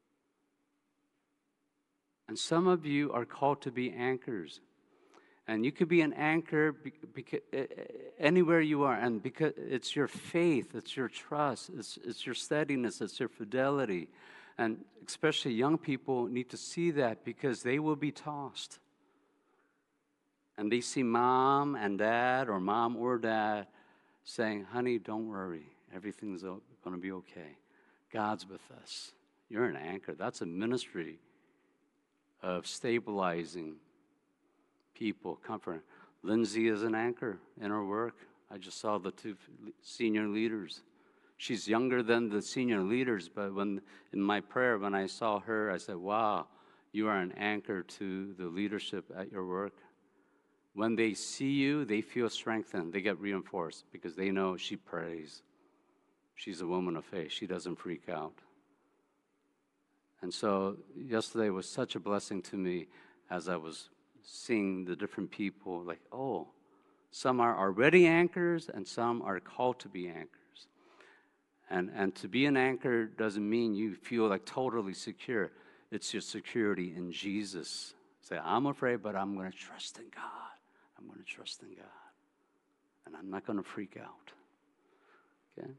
And some of you are called to be anchors. And you could be an anchor because, anywhere you are. And because it's your faith, it's your trust, it's, it's your steadiness, it's your fidelity. And especially young people need to see that because they will be tossed. And they see mom and dad or mom or dad saying, honey, don't worry. Everything's going to be okay. God's with us. You're an anchor. That's a ministry of stabilizing people, comfort. Lindsay is an anchor in her work. I just saw the two senior leaders. She's younger than the senior leaders, but when in my prayer, when I saw her, I said, wow, you are an anchor to the leadership at your work. When they see you, they feel strengthened. They get reinforced because they know she prays. She's a woman of faith. She doesn't freak out. And so yesterday was such a blessing to me as I was seeing the different people, like, oh, some are already anchors and some are called to be anchors. And, and to be an anchor doesn't mean you feel like totally secure. It's your security in Jesus. Say, I'm afraid, but I'm going to trust in God. I'm going to trust in God. And I'm not going to freak out. Okay?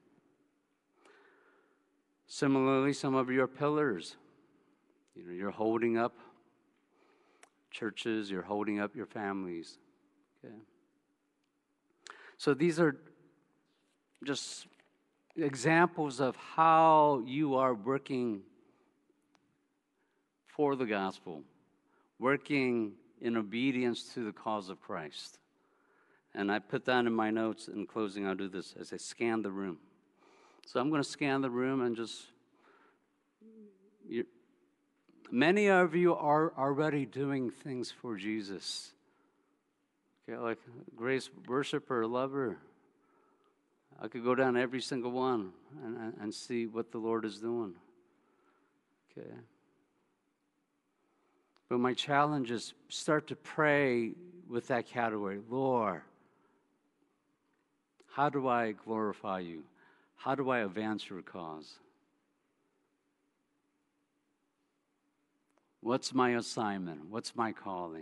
Similarly, some of you are pillars. You know, you're holding up churches, you're holding up your families. Okay? So these are just examples of how you are working for the gospel, working in obedience to the cause of Christ. And I put that in my notes. In closing, I'll do this as I scan the room. So I'm going to scan the room and just... You, many of you are already doing things for Jesus. Okay, like Grace worshiper, lover. I could go down every single one and, and, and see what the Lord is doing. Okay. But my challenge is start to pray with that category. Lord, how do I glorify you? How do I advance your cause? What's my assignment? What's my calling?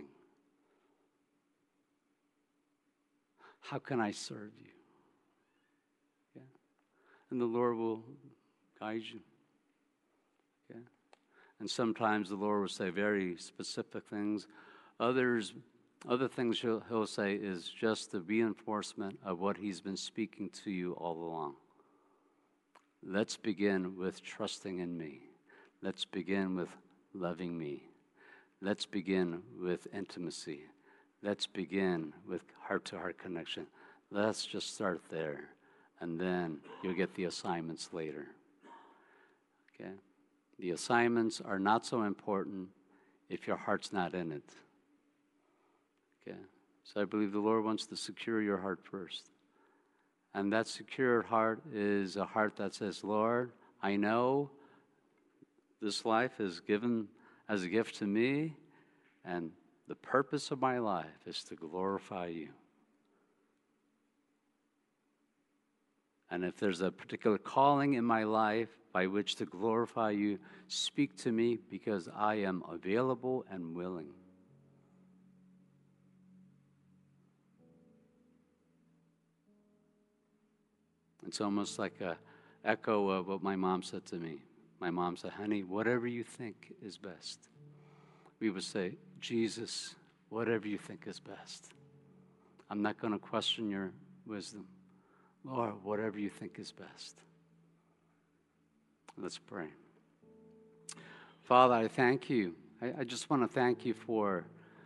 How can I serve you? Yeah. And the Lord will guide you. Okay. And sometimes the Lord will say very specific things. Others, other things he'll, he'll say is just the reinforcement of what he's been speaking to you all along. Let's begin with trusting in me. Let's begin with loving me. Let's begin with intimacy. Let's begin with heart-to-heart connection. Let's just start there, and then you'll get the assignments later. Okay? The assignments are not so important if your heart's not in it. Okay? So I believe the Lord wants to secure your heart first. And that secure heart is a heart that says, Lord, I know this life is given as a gift to me, and the purpose of my life is to glorify you. And if there's a particular calling in my life by which to glorify you, speak to me, because I am available and willing. It's almost like an echo of what my mom said to me. My mom said, honey, whatever you think is best. We would say, Jesus, whatever you think is best. I'm not going to question your wisdom. Lord, whatever you think is best. Let's pray. Father, I thank you. I, I just want to thank you for,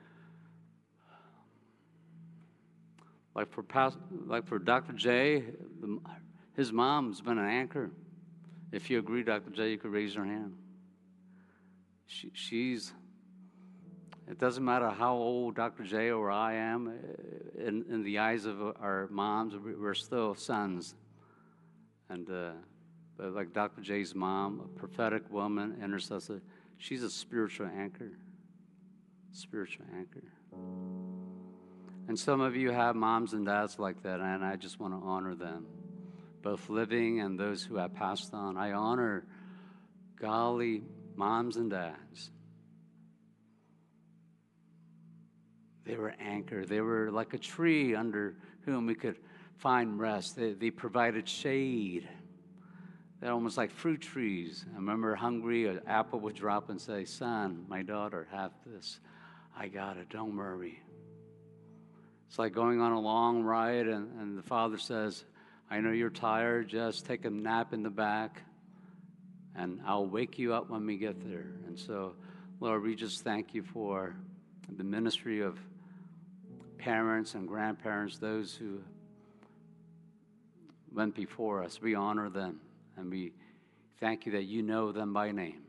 like for, Past, like for Doctor J, the, his mom's been an anchor. If you agree, Doctor J, you could raise your hand. She, she's, it doesn't matter how old Doctor J or I am, in, in the eyes of our moms, we're still sons. And uh, but like Doctor J's mom, a prophetic woman, intercessor, she's a spiritual anchor. Spiritual anchor. And some of you have moms and dads like that, and I just want to honor them, both living and those who have passed on. I honor godly moms and dads. They were anchored. They were like a tree under whom we could find rest. They, they provided shade. They're almost like fruit trees. I remember hungry, an apple would drop and say, son, my daughter, have this. I got it, don't worry. It's like going on a long ride, and, and the father says, I know you're tired, just take a nap in the back, and I'll wake you up when we get there. And so, Lord, we just thank you for the ministry of parents and grandparents, those who went before us. We honor them, and we thank you that you know them by name.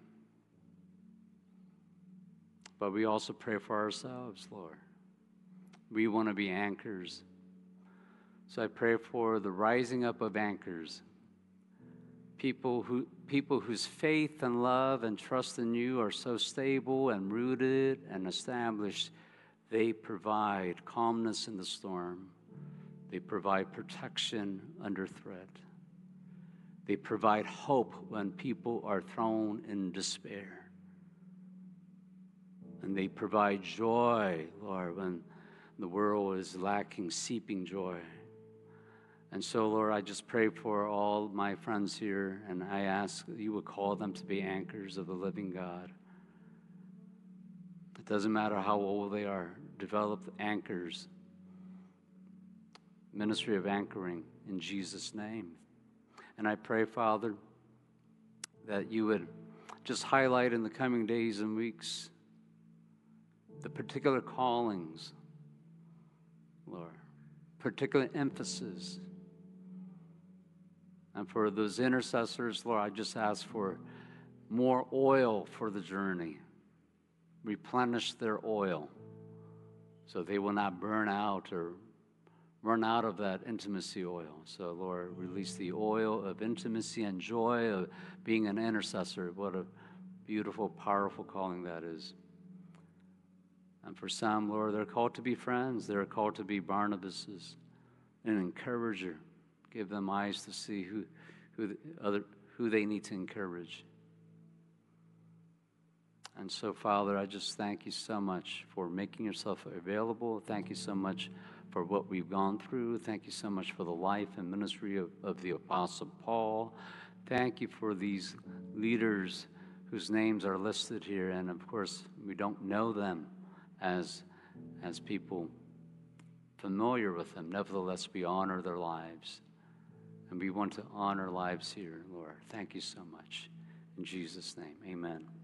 But we also pray for ourselves, Lord. We want to be anchors. So I pray for the rising up of anchors, people who people whose faith and love and trust in you are so stable and rooted and established. They provide calmness in the storm. They provide protection under threat. They provide hope when people are thrown in despair. And they provide joy, Lord, when the world is lacking seeping joy. And so, Lord, I just pray for all my friends here, and I ask that you would call them to be anchors of the living God. It doesn't matter how old they are. Develop anchors. Ministry of anchoring in Jesus' name. And I pray, Father, that you would just highlight in the coming days and weeks the particular callings, Lord, particular emphasis. And for those intercessors, Lord, I just ask for more oil for the journey. Replenish their oil so they will not burn out or run out of that intimacy oil. So, Lord, release the oil of intimacy and joy of being an intercessor. What a beautiful, powerful calling that is. And for some, Lord, they're called to be friends. They're called to be Barnabases, an encourager. Give them eyes to see who, who, the other, who they need to encourage. And so, Father, I just thank you so much for making yourself available. Thank you so much for what we've gone through. Thank you so much for the life and ministry of, of the Apostle Paul. Thank you for these leaders whose names are listed here. And, of course, we don't know them as, as people familiar with them. Nevertheless, we honor their lives. And we want to honor lives here, Lord. Thank you so much. In Jesus' name, amen.